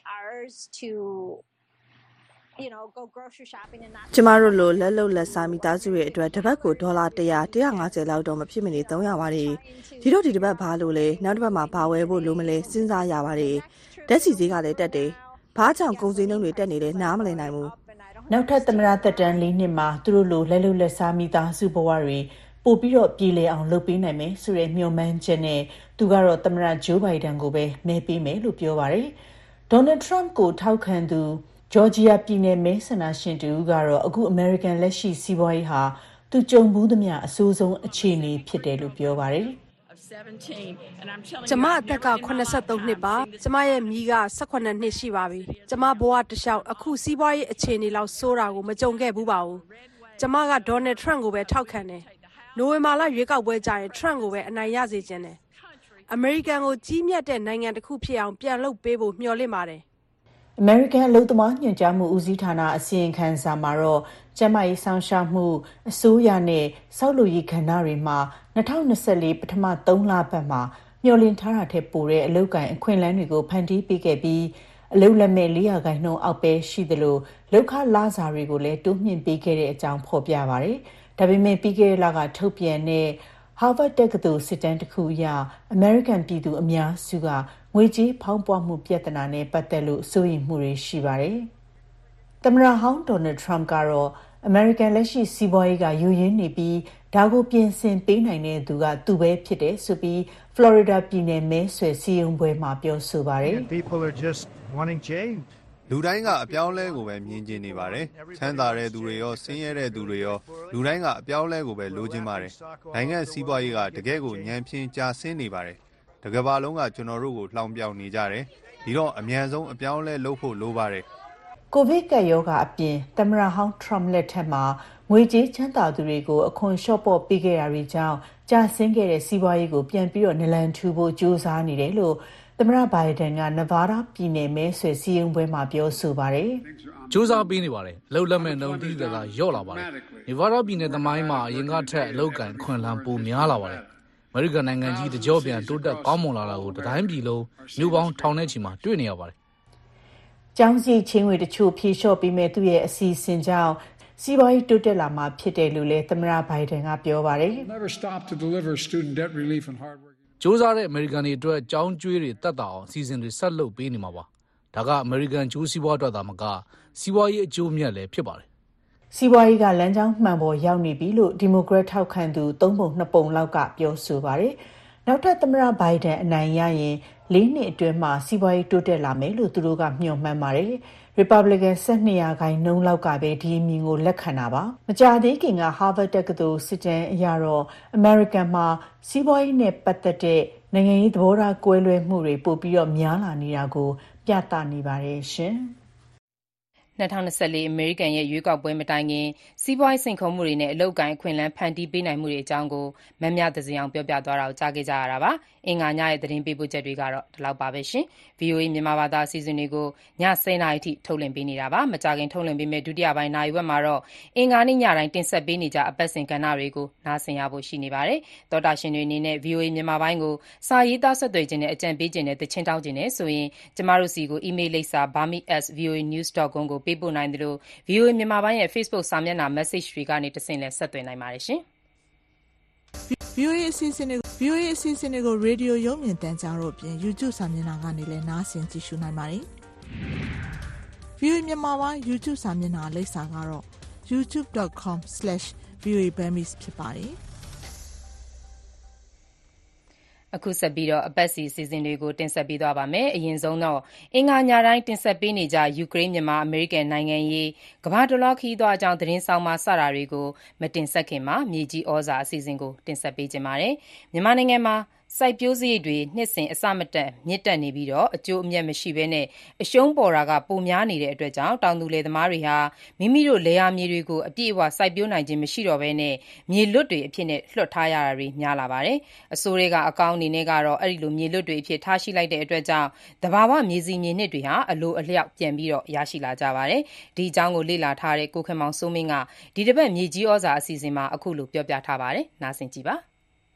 O: ကျမတို့လိုလက်လုံလက်စားမိသားစုရဲ့အတွက်တစ်ပတ်ကိုဒေါ်လာone hundred one hundred fiftyလောက်တော့မဖြစ်မနေသုံးရပါတယ်။ဒီတော့ဒီတစ်ပတ်ဘာလို့လဲနောက်တစ်ပတ်မှာဘာဝယ်ဖို့လိုမလဲစဉ်းစားရပါတယ်။ဓာတ်ဆီဈေးကလည်းတက်တယ်။ဘာကြောင့်ကုန်စည်နှုန်းတွေတက်နေလဲနားမလည်နိုင်ဘူး
C: နောက်ထပ်သမ္မတသက်တမ်းလေးနှစ်မှာသူတို့လိုလက်လုံလက်စားမိသားစုဘဝတွေပို့ပြီးတော့ပြည်လည်အောင်လုပ်ပေးနိုင်မယ်ဆိုတဲ့မျှော်မှန်းချက်နဲ့သူကတော့သမ္မတဂျိုးဘိုင်ဒန်ကိုပဲမဲပေးမယ်လို့ပြောပါတယ်ဒေါ်နယ်ထရမ့်ကိုထောက်ခံသူဂျော်ဂျီယာပြည်နယ်မဲဆန္ဒရှင်တူကတော့အခုအမေရိကန်လက်ရှိစီးပွားရေးဟာသူကြုံဘူးသမျှအဆိုးဆုံးအခြေအနေဖြစ်တယ်လို့ပြောပါတယ်
O: ကျမအသက်ကeighty-threeနှစ်ပါကျမရဲ့မိကeighteenနှစ်ရှိပါပြီကျမဘဝတစ်လျှောက်အခုစီးပွားရေးအခြေအနေလောက်ဆိုးတာကိုမကြုံခဲ့ဘူးပါဘူးကျမကဒေါ်နယ်ထရမ့်ကိုပဲထောက်ခံတယ်နိုဝင်ဘာလရွေးကောက်ပွဲကြရင်ထရမ့်ကိုပဲအနိုင်ရစေချင်တယ်အမေရိကန်ကိုကြီးမြတ်တဲ့နိုင်ငံတစ်ခုဖြစ်အောင်ပြန်လုပ်ပေးဖို့မျှော်လင့်ပါတယ်
C: အမေရိကန်အလုပ်သမားညွှန်ကြားမှုဦးစီးဌာနအစီရင်ခံစာမှာတော့ကျန်းမာရေးဆောင်ရှားမှုအစိုးရနဲ့စောက်လုပ်ရေးကဏ္ဍတွေမှာtwenty twenty-fourပထမthreeလပတ်မှာမျှော်လင့်ထားတာထက်ပိုတဲ့အလုပ်ကိုင်အခွင့်အလမ်းတွေကိုဖန်တီးပေးခဲ့ပြီးအလုပ်လက်မဲ့four percentနှုန်းအောက်ပဲရှိသလိုလုပ်ခလစာတွေကိုလည်းတိုးမြင့်ပေးခဲ့တဲ့အကြောင်းဖော်ပြပါတယ်။ဒါပေမဲ့ပြီးခဲ့တဲ့လကထုတ်ပြန်တဲ့ Harvard တက္ကသိုလ်စစ်တမ်းတစ်ခုအရ American ပြည်သူအများစုကငွေကြေးဖောင်းပွမှုပြဿနာနဲ့ပတ်သက်လို့စိုးရိမ်မှုတွေရှိပါတယ်။သမ္မတဟောင်းဒေါ်နယ်ထရမ့်ကတော့အမေရိကန်လက်ရှိစီးပွားရေးကယူရင်းနေပြီးဒါကိုပြင်ဆင်ပေးနိုင်တဲ့သူကသူပဲဖြစ်တယ်ဆိုပြီး Florida ပြည်နယ်မဲဆွယ်စည်းရုံးပွဲမှာပြောဆိုပါတယ်
P: လူတိုင်းကအပြောင်းလဲကိုပဲမြင်ကျင်နေပါတယ်ချမ်းသာတဲ့သူတွေရောဆင်းရဲတဲ့သူတွေရောလူတိုင်းကအပြောင်းလဲကိုပဲလိုချင်ပါတယ်နိုင်ငံစီးပွားရေးကတကယ့်ကိုညံပြင်းကြာဆင်းနေပါတယ်တကယ်ပါလုံးကကျွန်တော်တို့ကိုလှောင်ပြောင်နေကြတယ်ဒီတော့အမြန်ဆုံးအပြောင်းလဲလုပ်ဖို့လိုပါတယ်
C: ကိုဗစ်ကပ်ရောဂါအပြင်သမ္မတဟောင်းထရမ့်လက်ထက်မှာငွေကြေးချမ်းသာသူတွေကိုအခွန်လျှော့ပေါ့ပေးခဲ့တာတွေကြောင့်ကြာဆင်းခဲ့တဲ့စီးပွားရေးကိုပြန်ပြီးတော့နလန်ထူဖို့ကြိုးစားနေတယ်လို့သမ္မတဘိုင်ဒန်ကနဗားဒါးပြည်နယ်မဲဆွယ်စည်းရုံးပွဲမှာပြောဆိုပါတယ်
I: ကြိုးစားပေးနေပါတယ်အလုပ်လက်မဲ့နှုန်းတိတိကျကျရော့လာပါတယ်နဗားဒါးပြည်နယ်သမိုင်းမှာအရင်ကထက်အလုပ်ကန်ခွန်လန်းပိုများလာပါတယ်အမေရိကန်နိုင်ငံကြီးတကြောပြန်တိုးတက်ကောင်းမွန်လာတာကိုတိုင်းပြည်လုံးမြို့ပေါင်းထောင်နဲ့ချီမှာတွေ့နေရပါတယ်
C: ကျောင်းစီချင်းဝေတချို့ဖြေလျှော့ပြီးမဲ့သူ့ရဲ့အစီအစဉ်ကြောင့်စီးပွားရေးတိုးတက်လာမှာဖြစ်တယ်လို့လည်းသမ္မတဘိုင်ဒန်ကပြောပါတယ်
I: စ조사တဲ့အမေရိကန်တွေအတွက်ကြောင်းကျွေးတွေတက်တာအောင်အစီအစဉ်တွေဆက်လုပ်ပေးနေမှာပါဒါကအမေရိကန်ကျိုးစီးပွားအတွက်သာမကစီးပွားရေးအကျိုးမြတ်လည်းဖြစ်ပါတယ်
C: စီးပွားရေးကလမ်းကြောင်းမှန်ပေါ်ရောက်နေပြီလို့ဒီမိုကရက်ထောက်ခံသူသုံးပုံနှစ်ပုံလောက်ကပြောဆိုပါတယ်နောက်ထပ်သမ္မတဘိုင်ဒန်အနိုင်ရရင်လေးနှစ်အတွင်းမှာစီးပွားရေးတိုးတက်လာမယ်လို့သူတို့ကမျှော်မှန်းပါတယ်Republican twelve percent နှုန်းလောက်ကပဲဒီအမြင်ကိုလက်ခံတာပါမကြာသေးခင်က Harvard တက္ကသိုလ်စစ်တမ်းအရတော့ American မှာစီးပွားရေးနဲ့ပတ်သက်တဲ့နိုင်ငံရေးသဘောထားကွဲလွဲမှုတွေပိုပြီးတော့များလာနေတာကိုပြသနေပါတယ်ရှင်
B: ၂၀၂၄ အမေရိကန်ရဲ့ရွေးကောက်ပွဲမတိုင်ခင်စီးပွားရေးစိန်ခေါ်မှုတွေနဲ့အလုပ်အကိုင်အခွင့်အလမ်းဖန်တီးပေးနိုင်မှုတွေအကြောင်းကိုမမြသဇင်အောင်ပြောပြသွားတာကိုကြားခဲ့ကြရတာပါ။အင်္ဂါညရဲ့သတင်းပေးပို့ချက်တွေကတော့ဒီလောက်ပါပဲရှင်။ ဗွီအိုအေမြန်မာဘာသာအစီအစဉ်တွေကိုည၁၀နာရီထိထုတ်လွှင့်ပေးနေတာပါ။မကြာခင်ထုတ်လွှင့်ပေးမယ့်ဒုတိယပိုင်းနာရီဝက်မှာတော့အင်္ဂါနေ့ညတိုင်းတင်ဆက်ပေးနေကြအပတ်စဉ်ကဏ္ဍတွေကိုနားဆင်ရဖို့ရှိနေပါတယ်။သောတာရှင်တွေအနေနဲ့ ဗွီအိုအေမြန်မာပိုင်းကိုစာရေးသားဆက်သွယ်ခြင်းနဲ့အကြံပေးခြင်းနဲ့သချင်းတောင်းခြင်းနဲ့ဆိုရင်ကျမတို့စီကိုအီးမေးလ်လိပ်စာ burmese at v o a news dot com ကိုပေးပို့နိုင်တယ်လို့ ဗွီအိုအေမြန်မာပိုင်းရဲ့ Facebook စာမျက်နှာ message တွေကနေတဆင့်လဲဆက်သွယ်နိုင်ပါတယ်ရှင်။
Q: ဗွီအိုအေအစီအစဉ်တွေ ဗွီအိုအေအစီအစဉ်တွေကိုရေဒီယိုရုပ်မြင်သံကြားတို့အပြင် YouTube စာမျက်နှာကနေလည်းနားဆင်ကြည့်ရှုနိုင်ပါတယ်။ ဗွီအိုအေမြန်မာပိုင်း YouTube စာမျက်နှာလိပ်စာကတော့ youtube dot com slash v o a burmese ဖြစ်ပါတယ်။
B: အခုဆက်ပြီးတော့အပတ်စီအစီအစဉ်တွေကိုတင်ဆက်ပေးသွားပါမယ်။အရင်ဆုံးတော့အင်္ဂါညတိုင်းတင်ဆက်ပေးနေကြယူကရိန်းမြန်မာအမေရိကန်နိုင်ငံရေးကမ္ဘာတလွှားခရီးသွားအကြောင်းသတင်းဆောင်မစတာတွေကိုမတင်ဆက်ခင်မှာမြေကြီးဩဇာအစီအစဉ်ကိုတင်ဆက်ပေးခြင်းပါတယ်။မြန်မာနိုင်ငံမှာစိုက်ပျိုးစရိတ်တွေနှစ်စဉ်အစမတန်မြင့်တက်နေပြီးတော့အကျိုးအမြတ်မရှိဘဲနဲ့အရှုံးပေါ်တာကပိုများနေတဲ့အတွက်ကြောင့်တောင်သူလယ်သမားတွေဟာမိမိတို့လယ်ယာမြေတွေကိုအပြည့်အဝစိုက်ပျိုးနိုင်ခြင်းမရှိတော့ဘဲနဲ့မြေလွတ်တွေအဖြစ်နဲ့လွှတ်ထားရတာတွေများလာပါတယ်။အစိုးရကအကောင့်အနေနဲ့ကတော့အဲ့ဒီလိုမြေလွတ်တွေအဖြစ်ထားရှိလိုက်တဲ့အတွက်ကြောင့်တဘာဝမြေစီမြေနှစ်တွေဟာအလိုအလျောက်ပြန်ပြီးတော့ရရှိလာကြပါတယ်။ဒီအကြောင်းကိုလေ့လာထားတဲ့ကိုခင်မောင်စိုးမင်းကဒီတစ်ပတ်မြေကြီးဩဇာအစီအစဉ်မှာအခုလိုပြောပြထားပါတယ်။နားဆင်ကြည့်ပါ။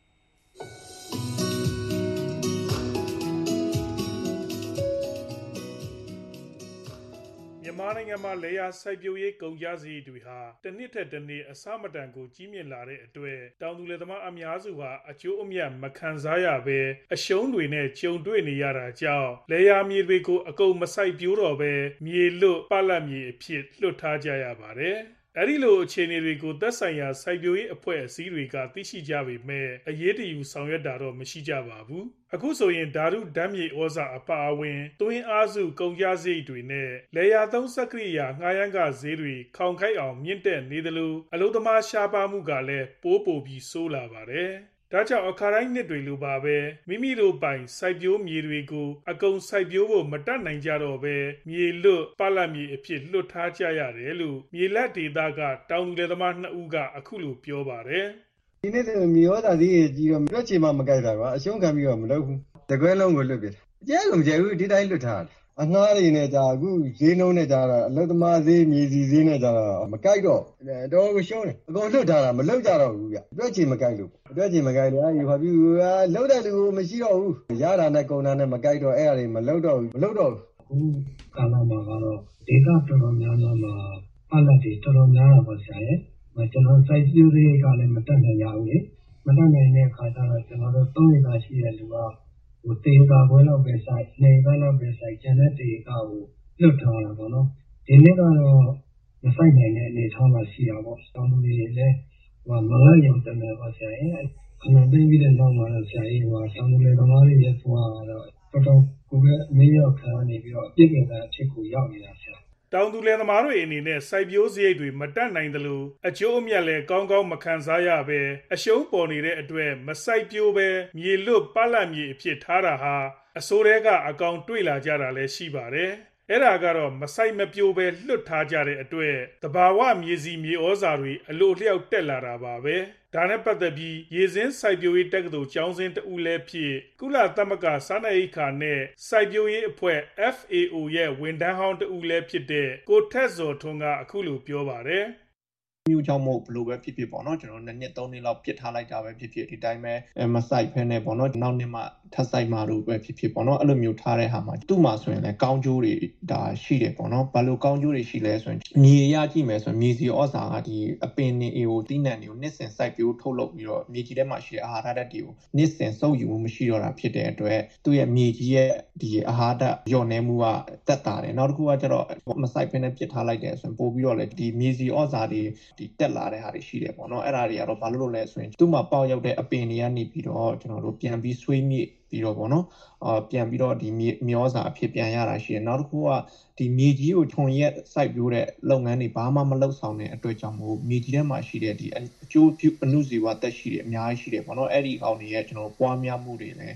R: မြန်မာနိုင်ငံမှာလယ်ယာစိုက်ပျိုးရေးကုန်ကျစရိတ်တွေဟာတစ်နှစ်ထက်တစ်နှစ်အဆမတန်ကိုကြီးမြင့်လာတဲ့အတွက်တောင်သူလယ်သမားအများစုဟာအကျိုးအမြတ်မခံစားရဘဲအရှုံးတွေနဲ့ကြုံတွေ့နေရတာကြောင့်လယ်ယာမြေတွေကိုအကုန်မစိုက်ပျိုးတော့ဘဲမြေလွတ်ပလတ်မြေအဖြစ်လွှတ်ထားကြရပါတယ်။အဲ့ဒီလိုအခြေအနေတွေကိုသက်ဆိုင်ရာစိုက်ပျိုးရေးအဖွဲ့အစည်းတွေကသိရှိကြပေမဲ့အရေးတယူဆောင်ရွက်တာတော့မရှိကြပါဘူး။အခုဆိုရင်ဓာတုဓာတ်မြေဩဇာအပါအဝင်သွင်းအားစုကုန်ကျစရိတ်တွေနဲ့လေယာသုံးစက်ကိရိယာငှားရမ်းကဈေးတွေခေါင်ခိုက်အောင်မြင့်တက်နေသလိုအလုပ်သမားရှားပါမှုကလည်းပိုးပိုပြီးဆိုးလာပါတယ်။ဒါကြောင့်အခါတိုင်းနှစ်တွေလိုပါပဲမိမိတို့ပိုင်စိုက်ပျိုးမြေတွေကိုအကုန်စိုက်ပျိုးဖို့မတတ်နိုင်ကြတော့ပဲမြေလွတ်ပလတ်မြေအဖြစ်လွတ်ထားကြရတယ်လို့မြေလက်ဒေသကတောင်သူလယ်သမားနှစ်ဦးကအခုလိုပြောပါတယ်
S: ။ဒီနေ့ဆိုမြေဩဇာသေးကြီးတော့လွတ်ချင်မှမကြိုက်တာကွာအရှုံးခံပြီးတော့မလုပ်ဘူး။တကွဲလုံးကိုလွတ်ပြတယ်။အကျဲကုန်ကျဲဘူးဒီတိုင်းလွတ်ထားတယ်။အငှားတွေနဲ့ကြာအခုဈေးနှုန်းနဲ့ကြာတာအလုသမားဈေးမြေစီဈေးနဲ့ကြာတာမကြိုက်တော့တော်ကိုရှုံးတယ်အကုန်လွတ်ထားတာမလွတ်ကြတော့ဘူးဗျတွက်ချင်မကြိုက်လို့တွက်ချင်မကြိုက်လို့အဲဒီဘာဖြစ်လို့လွတ်တဲ့လူမရှိတော့ဘူးရတာနဲ့ကုန်တာနဲ့မကြိုက်တော့အဲ့အရာတွေမလွတ်တော့ဘူးမလွတ်တော့ဘူး
T: ကာလမှာကတော့ဒေသတော်တော်များများမှာအလတ်တွေတော်တော်များတာပါဆရာရဲ့ကျွန်တော်စိုက်ပျိုးရေးကလည်းမတတ်နိုင်ရဘူးလေမတတ်နိုင်တဲ့အခါကျတော့ကျွန်တော်တို့သုံးရတာရှိတဲ့လူကဟိုတေကာပွဲလောက်ပဲဆိုင်နေကလောက်ပဲဆိုင်ကျန်တဲ့တေကာကိုလွတ်ထားတာပေါ့နော်ဒီနေ့ကတော့မဆိုင်နိုင်တဲ့အနေထားမှာရှိတာပေါ့တောင်းသူတွေလည်းဟိုမလာရုံတမယ်ပါဆရာရဲ့ခဏသိပြီးတဲ့နောက်မှာတော့ဆရာကြီးဟိုတောင်းသူတွေသမားတွေရဲ့ဖွာကတော့တော်တော်ကိုယ်ကအမေရောက်ခံနေပြီးတော့အပြစ်မဲ့တဲ့အဖြစ်ကိုရောက်နေတာဆရာ
R: တောင်သူလယ်သမားတွေအနေနဲ့စိုက်ပျိုးစရိတ်တွေမတတ်နိုင်သလိုအကျိုးအမြတ်လည်းကောင်းကောင်းမခံစားရပဲအရှုံးပေါ်နေတဲ့အတွက်မစိုက်ပျိုးပဲမြေလွတ်ပလတ်မြေအဖြစ်ထားတာဟာအစိုးရကအကောင်တွေ့လာကြတာလည်းရှိပါတယ်။အဲ့ဒါကတော့မစိုက်မပျိုးပဲလွတ်ထားကြတဲ့အတွက်တဘာဝမြေစီမြေဩဇာတွေအလိုလျောက်တက်လာတာပါပဲ။ဒါနဲ့ပတ်သက်ပြီးရေစင်းစိုက်ပျိုးရေးတက္ကသိုလ်ကျောင်းစင်းတဦးလည်းဖြစ်ကုလသမဂ္ဂစားနပ်ရိက္ခာနဲ့စိုက်ပျိုးရေးအဖွဲ့ F A O ရဲ့ဝန်ထမ်းဟောင်းတဦးလည်းဖြစ်တဲ့ကိုထက်စော်ထွန်းကအခုလိုပြောပါတယ်။
U: မျိုးကြောင့်မို့ဘလို့ပဲဖြစ်ဖြစ်ပေါ့နော်ကျွန်တော်နှစ်နှစ်သုံးနှစ်လောက်ပြစ်ထားလိုက်တာပဲဖြစ်ဖြစ်ဒီတိုင်းပဲမစိုက်ဖဲနဲ့ပေါ့နော်နောက်နှစ်မှထပ်စိုက်မှာလို့ပဲဖြစ်ဖြစ်ပေါ့နော်အဲ့လိုမျိုးထားတဲ့ဟာမှာသူ့မှာဆိုရင်လည်းကောင်းကျိုးတွေဒါရှိတယ်ပေါ့နော်ဘာလို့ကောင်းကျိုးတွေရှိလဲဆိုရင်မြေရကြည့်မယ်ဆိုရင်မြေစီဩဇာကဒီအပင်နေအေကိုတီးနှံတွေကိုနှစ်စင်စိုက်ပျိုးထုတ်လုပ်ပြီးတော့မြေကြီးထဲမှာရှိတဲ့အာဟာရဓာတ်တွေကိုနှစ်စင်စုပ်ယူမှုမရှိတော့တာဖြစ်တဲ့အတွက်သူ့ရဲ့မြေကြီးရဲ့ဒီအာဟာရဓာတ်လျော့နေမှုကတက်တာတယ်နောက်တစ်ခုကကျတော့မစိုက်ဖဲနဲ့ပြစ်ထားလိုက်တယ်ဆိုရင်ပို့ပြီးတော့လေဒီမြေစီဩဇာတွေဒီတက်လာတဲ့ဟာတွေရှိတယ်ပေါ့နော်အဲ့ဒါတွေကတော့ဘာလို့လို့လဲဆိုရင်သူ့မှာပေါက်ရောက်တဲ့အပင်တွေကနေပြီးတော့ကျွန်တော်တို့ပြန်ပြီးဆွေးမြေ့ပြီးတော့ပေါ့နော်အာပြန်ပြီးတော့ဒီမျောစာအဖြစ်ပြန်ရတာရှိတယ်နောက်တစ်ခုကဒီမြေကြီးကိုထွန်ရက်စိုက်ပျိုးတဲ့လုပ်ငန်းတွေဘာမှမလုပ်ဆောင်တဲ့အတွက်ကြောင့်မို့မြေကြီးထဲမှာရှိတဲ့ဒီအကျိုးပြုအနုဇီဝတက်ရှိတယ်အများကြီးရှိတယ်ပေါ့နော်အဲ့ဒီကောင်တွေရဲ့ကျွန်တော်ပွားများမှုတွေလည်းတ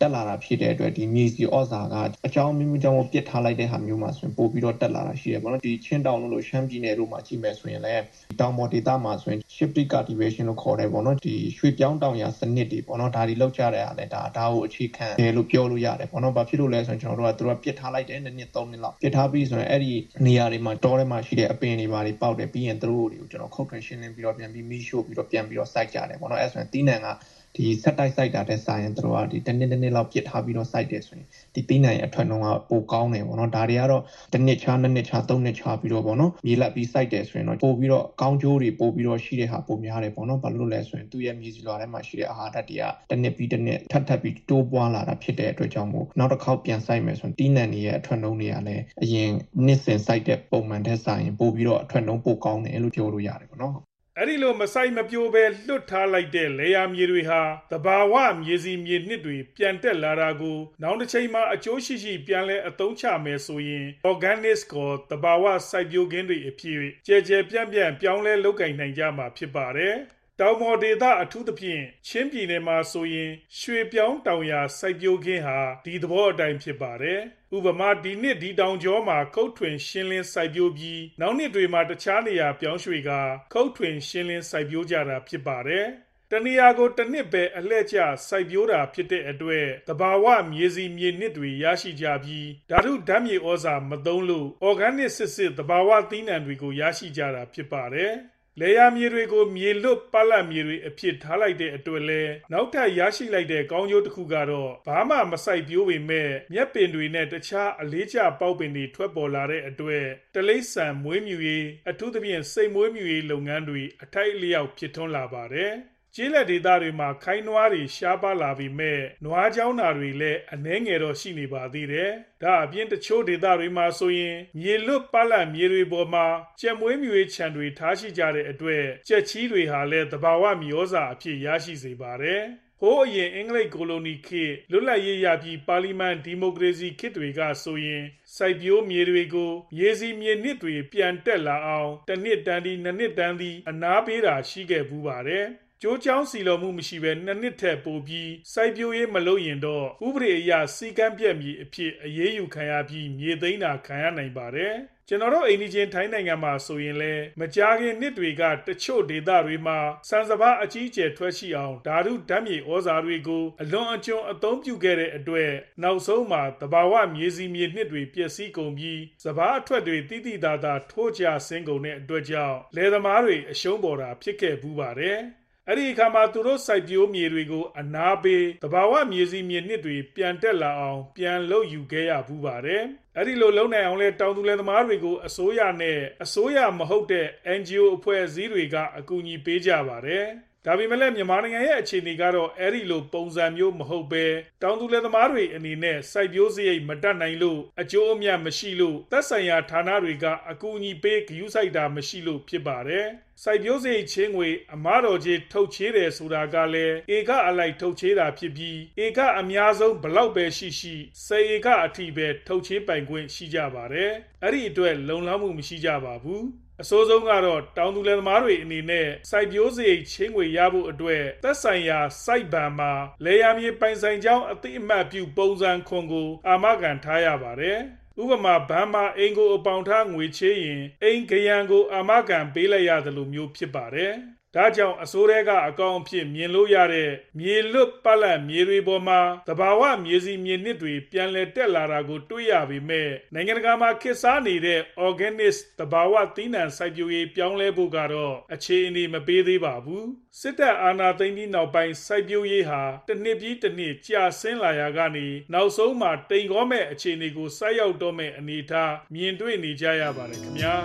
U: တက်လာတာဖြစ်တဲ့အတွက်ဒီမြေစီဩဇာကအကြောင်းမျိုးကြောင့်ပြစ်ထားလိုက်တဲ့ဟာမျိုးမှာဆိုရင်ပို့ပြီးတော့တက်လာတာရှိတယ်ပေါ့နော်ဒီချင်းတောင်လို့ရှမ်းပြည်နယ်တို့မှာကြည့်မယ်ဆိုရင်လည်းတောင်ပေါ်ဒေသမှာဆိုရင် shifting cultivation လို့ခေါ်တယ်ပေါ့နော်ဒီရွှေပြောင်းတောင်ယာစနစ်တွေပေါ့နော်ဒါတွေလောက်ကြတဲ့အားလည်းဒါဒါကိုအခြေခံတယ်လို့ပြောလို့ရတယ်ပေါ့နော်ဘာဖြစ်လို့လဲဆိုရင်ကျွန်တော်တို့ကသူတို့ကပြစ်ထားလိုက်တယ်နှစ်နှစ်သုံးနှစ်လောက်ပြစ်ထားပြီးဆိုရင်အဲ့ဒီနေရာတွေမှာတောထဲမှာရှိတဲ့အပင်တွေပါတွေပေါက်တယ်ပြီးရင်သူတို့တွေကိုကျွန်တော်ခုတ်ထွင်ရှင်းလင်းပြီးတော့ပြန်ပြီးမီးရှို့ပြီးတော့ပြန်ပြီးတော့စိုက်ကြတယ်ပေါ့နော်အဲ့ဆိုရင်တီးနှံကဒီဆက်တိုက်စိုက်တာတဲ့ဆိုင်ရင်တို့ကဒီတစ်နှစ်တစ်နှစ်လောက်ပြစ်ထားပြီးတော့စိုက်တယ်ဆိုရင်ဒီတီးနှံရဲ့အထွက်နှုန်းကပိုကောင်းတယ်ပေါ့နော်ဒါတွေကတော့တစ်နှစ်ချာနှစ်နှစ်ချာသုံးနှစ်ချာပြီးတော့ပေါ့နော်မြေလက်ပြီးစိုက်တယ်ဆိုရင်တော့ပို့ပြီးတော့ကောင်းကျိုးတွေပို့ပြီးတော့ရှိတဲ့ဟာပိုများတယ်ပေါ့နော်ဘာလို့လဲဆိုရင်သူ့ရဲ့မြေစီလွှာထဲမှာရှိတဲ့အာဟာရဓာတ်တွေကတစ်နှစ်ပြီးတစ်နှစ်ထပ်ထပ်ပြီးတိုးပွားလာတာဖြစ်တဲ့အတွက်ကြောင့်မို့နောက်တစ်ခေါက်ပြန်စိုက်မယ်ဆိုရင်တီးနှံတွေရဲ့အထွက်နှုန်းတွေကလည်းအရင်နှစ်စဉ်စိုက်တဲ့ပုံမှန်တဲ့ဆိုင်ရင်ပို့ပြီးတော့အထွက်နှုန်းပိုကောင်းတယ်လို့ပြောလို့ရတယ်ပေါ့နော်
R: အဲ့ဒီလိုမဆိုင်မပြိုပဲလွတ်ထားလိုက်တဲ့လေယာမြေတွေဟာသဘာဝမြေစီမြေနှစ်တွေပြန်တက်လာတာကိုနောက်တစ်ချိန်မှာအကျိုးရှိရှိပြန်လဲအသုံးချမယ်ဆိုရင် organic ကိုသဘာဝစိုက်ပျိုးခင်းတွေအဖြစ်ကြဲကြဲပြန့်ပြန့်ပြောင်းလဲလုပ်ကိုင်နိုင်ကြမှာဖြစ်ပါတယ်တောင်ပေါ်ဒေသအထူးသဖြင့်ချင်းပြည်နယ်မှာဆိုရင်ရွှေပြောင်းတောင်ယာစိုက်ပျိုးခင်းဟာဒီသဘောအတိုင်းဖြစ်ပါတယ်ဥပမာဒီနှစ်ဒီတောင်ကျောမှာခုတ်ထွင်ရှင်းလင်းစိုက်ပျိုးပြီးနောက်နှစ်တွေမှာတခြားနေရာပြောင်းရွှေ့ကခုတ်ထွင်ရှင်းလင်းစိုက်ပျိုးကြတာဖြစ်ပါတယ်တနေရာကိုတစ်နှစ်ပဲအလှည့်ကျစိုက်ပျိုးတာဖြစ်တဲ့အတွက်သဘာဝမြေစီမြေနှစ်တွေရရှိကြပြီးဓာတုဓာတ်မြေဩဇာမသုံးလို့ organic စစ်စစ်သဘာဝသီးနှံတွေကိုရရှိကြတာဖြစ်ပါတယ်လေယာမြေတွေကိုမြေလွတ်ပလတ်မြေတွေအဖြစ်ထားလိုက်တဲ့အတွက်လဲနောက်ထပ်ရရှိလိုက်တဲ့ကောင်းကျိုးတစ်ခုကတော့ဘာမှမစိုက်ပျိုးပေမဲ့မြက်ပင်တွေနဲ့တခြားအလေးကျပေါက်ပင်တွေထွက်ပေါ်လာတဲ့အတွက်တလိษံမွေးမြူရေးအထူးသဖြင့်စိတ်မွေးမြူရေးလုပ်ငန်းတွေအထိုက်အလျောက်ဖြစ်ထွန်းလာပါတယ်ကျေးလက်ဒေသတွေမှာခိုင်းနွားတွေရှားပါလာပြီမဲ့နွားချောင်းသားတွေလည်းအနှဲငယ်တော့ရှိနေပါသေးတယ်။ဒါအပြင်တချို့ဒေသတွေမှာဆိုရင်မြေလွတ်ပလတ်မြေတွေပေါ်မှာကြက်မွေးမြူရေးခြံတွေထားရှိကြတဲ့အတွက်ကြက်ချီးတွေဟာလည်းသဘာဝမြေဩဇာအဖြစ်ရရှိစေပါတယ်။ဟိုးအရင်အင်္ဂလိပ်ကိုလိုနီခေတ်လွတ်လပ်ရေးရပြီးပါလီမန်ဒီမိုကရေစီခေတ်တွေကဆိုရင်စိုက်ပျိုးမြေတွေကိုမြေစီမြေနှစ်တွေပြန်တက်လာအောင်တစ်နှစ်တန်းဒီနှစ်နှစ်တန်းဒီအနားပေးတာရှိခဲ့ဘူးပါတယ်။ကျိုးချောင်းစီလော်မှုမရှိဘဲနှစ်နှစ်ထက်ပိုပြီးစိုက်ပျိုးရေးမလုပ်ရင်တော့ဥပဒေအရစီကံပြက်မြေအဖြစ်အရေးယူခံရပြီးမြေသိမ်းတာခံရနိုင်ပါတယ်ကျွန်တော်တို့အိန္ဒိချင်းထိုင်းနိုင်ငံမှာဆိုရင်လည်းမကြာခင်နှစ်တွေကတချို့ဒေသတွေမှာစံစဘာအကြီးအကျယ်ထွက်ရှိအောင်ဓာတုဓာတ်မြေဩဇာတွေကိုအလွန်အကျွံအသုံးပြုခဲ့တဲ့အတွက်နောက်ဆုံးမှာသဘာဝမြေစီမြေနှစ်တွေပျက်စီးကုန်ပြီးစဘာအထွက်တွေတိတိသားသားထိုးကျဆင်းကုန်တဲ့အတွက်ကြောင့်လယ်သမားတွေအရှုံးပေါ်တာဖြစ်ခဲ့ပူးပါတယ်အဲ့ဒီအခါမှာသူတို့စိုက်ပျိုးမြေတွေကိုအနာပေးသဘာဝမြေစီမြေနှစ်တွေပြန်တက်လာအောင်ပြန်လုပ်ယူခဲ့ရဘူးပါတယ်အဲ့ဒီလိုလုပ်နိုင်အောင်လဲတောင်သူလယ်သမားတွေကိုအစိုးရနဲ့အစိုးရမဟုတ်တဲ့ အန်ဂျီအို အဖွဲ့အစည်းတွေကအကူအညီပေးကြပါတယ်ဒါပေမဲ့လည်းမြန်မာနိုင်ငံရဲ့အခြေအနေကတော့အဲ့ဒီလိုပုံစံမျိုးမဟုတ်ပဲတောင်သူလယ်သမားတွေအနေနဲ့စိုက်ပျိုးစရိတ်မတတ်နိုင်လို့အကျိုးအမြတ်မရှိလို့သက်ဆိုင်ရာဌာနတွေကအကူအညီပေးဂရုစိုက်တာမရှိလို့ဖြစ်ပါတယ်စိုက်ပျိုးစရိတ်ချင်းငွေအမားတော်ကြီးထုတ်ချေးတယ်ဆိုတာကလည်းဧကအလိုက်ထုတ်ချေးတာဖြစ်ပြီးဧကအများဆုံးဘလောက်ပဲရှိရှိဆယ်ဧကအထိပဲထုတ်ချေးပိုင်ခွင့်ရှိကြပါတယ်အဲ့ဒီအတွက်လုံလောက်မှုမရှိကြပါဘူးအစိုးဆုံးကတော့တောင်သူလယ်သမားတွေအနေနဲ့စိုက်ပျိုးစရိတ်ချင်းငွေရဖို့အတွက်သက်ဆိုင်ရာစိုက်ဘဏ်မှာလယ်ယာမြေပိုင်ဆိုင်ကြောင်းအသိအမှတ်ပြုပုံစံခွန်ကိုအာမခံထားရပါတယ်ဥပမာဘဏ်မှာအိမ်ကိုအပေါင်ထားငွေချေးရင်အိမ်ကရန်ကိုအာမခံပေးလိုက်ရတယ်လို့မျိုးဖြစ်ပါတယ်ဒါကြောင့်အစိုးရကအကောင့်အဖြစ်မြင်လို့ရတဲ့မြေလွတ်ပလတ်မြေတွေပေါ်မှာသဘာဝမြေစီမြေနှစ်တွေပြန်လည်တက်လာတာကိုတွေ့ရပေမဲ့နိုင်ငံတကာမှာခေတ်စားနေတဲ့ organic သဘာဝသီးနှံစိုက်ပျိုးရေးပြောင်းလဲဖို့ကတော့အခြေအနေမပေးသေးပါဘူးစစ်တပ်အာဏာသိမ်းပြီးနောက်ပိုင်းစိုက်ပျိုးရေးဟာတစ်နှစ်ပြီးတစ်နှစ်ကြာဆင်းလာရာကနေနောက်ဆုံးမှာတိမ်ကောမဲ့အခြေအနေကိုဆိုက်ရောက်တော့မဲ့အနေအထားမြင်တွေ့နေကြရပါတယ်ခင်ဗျာ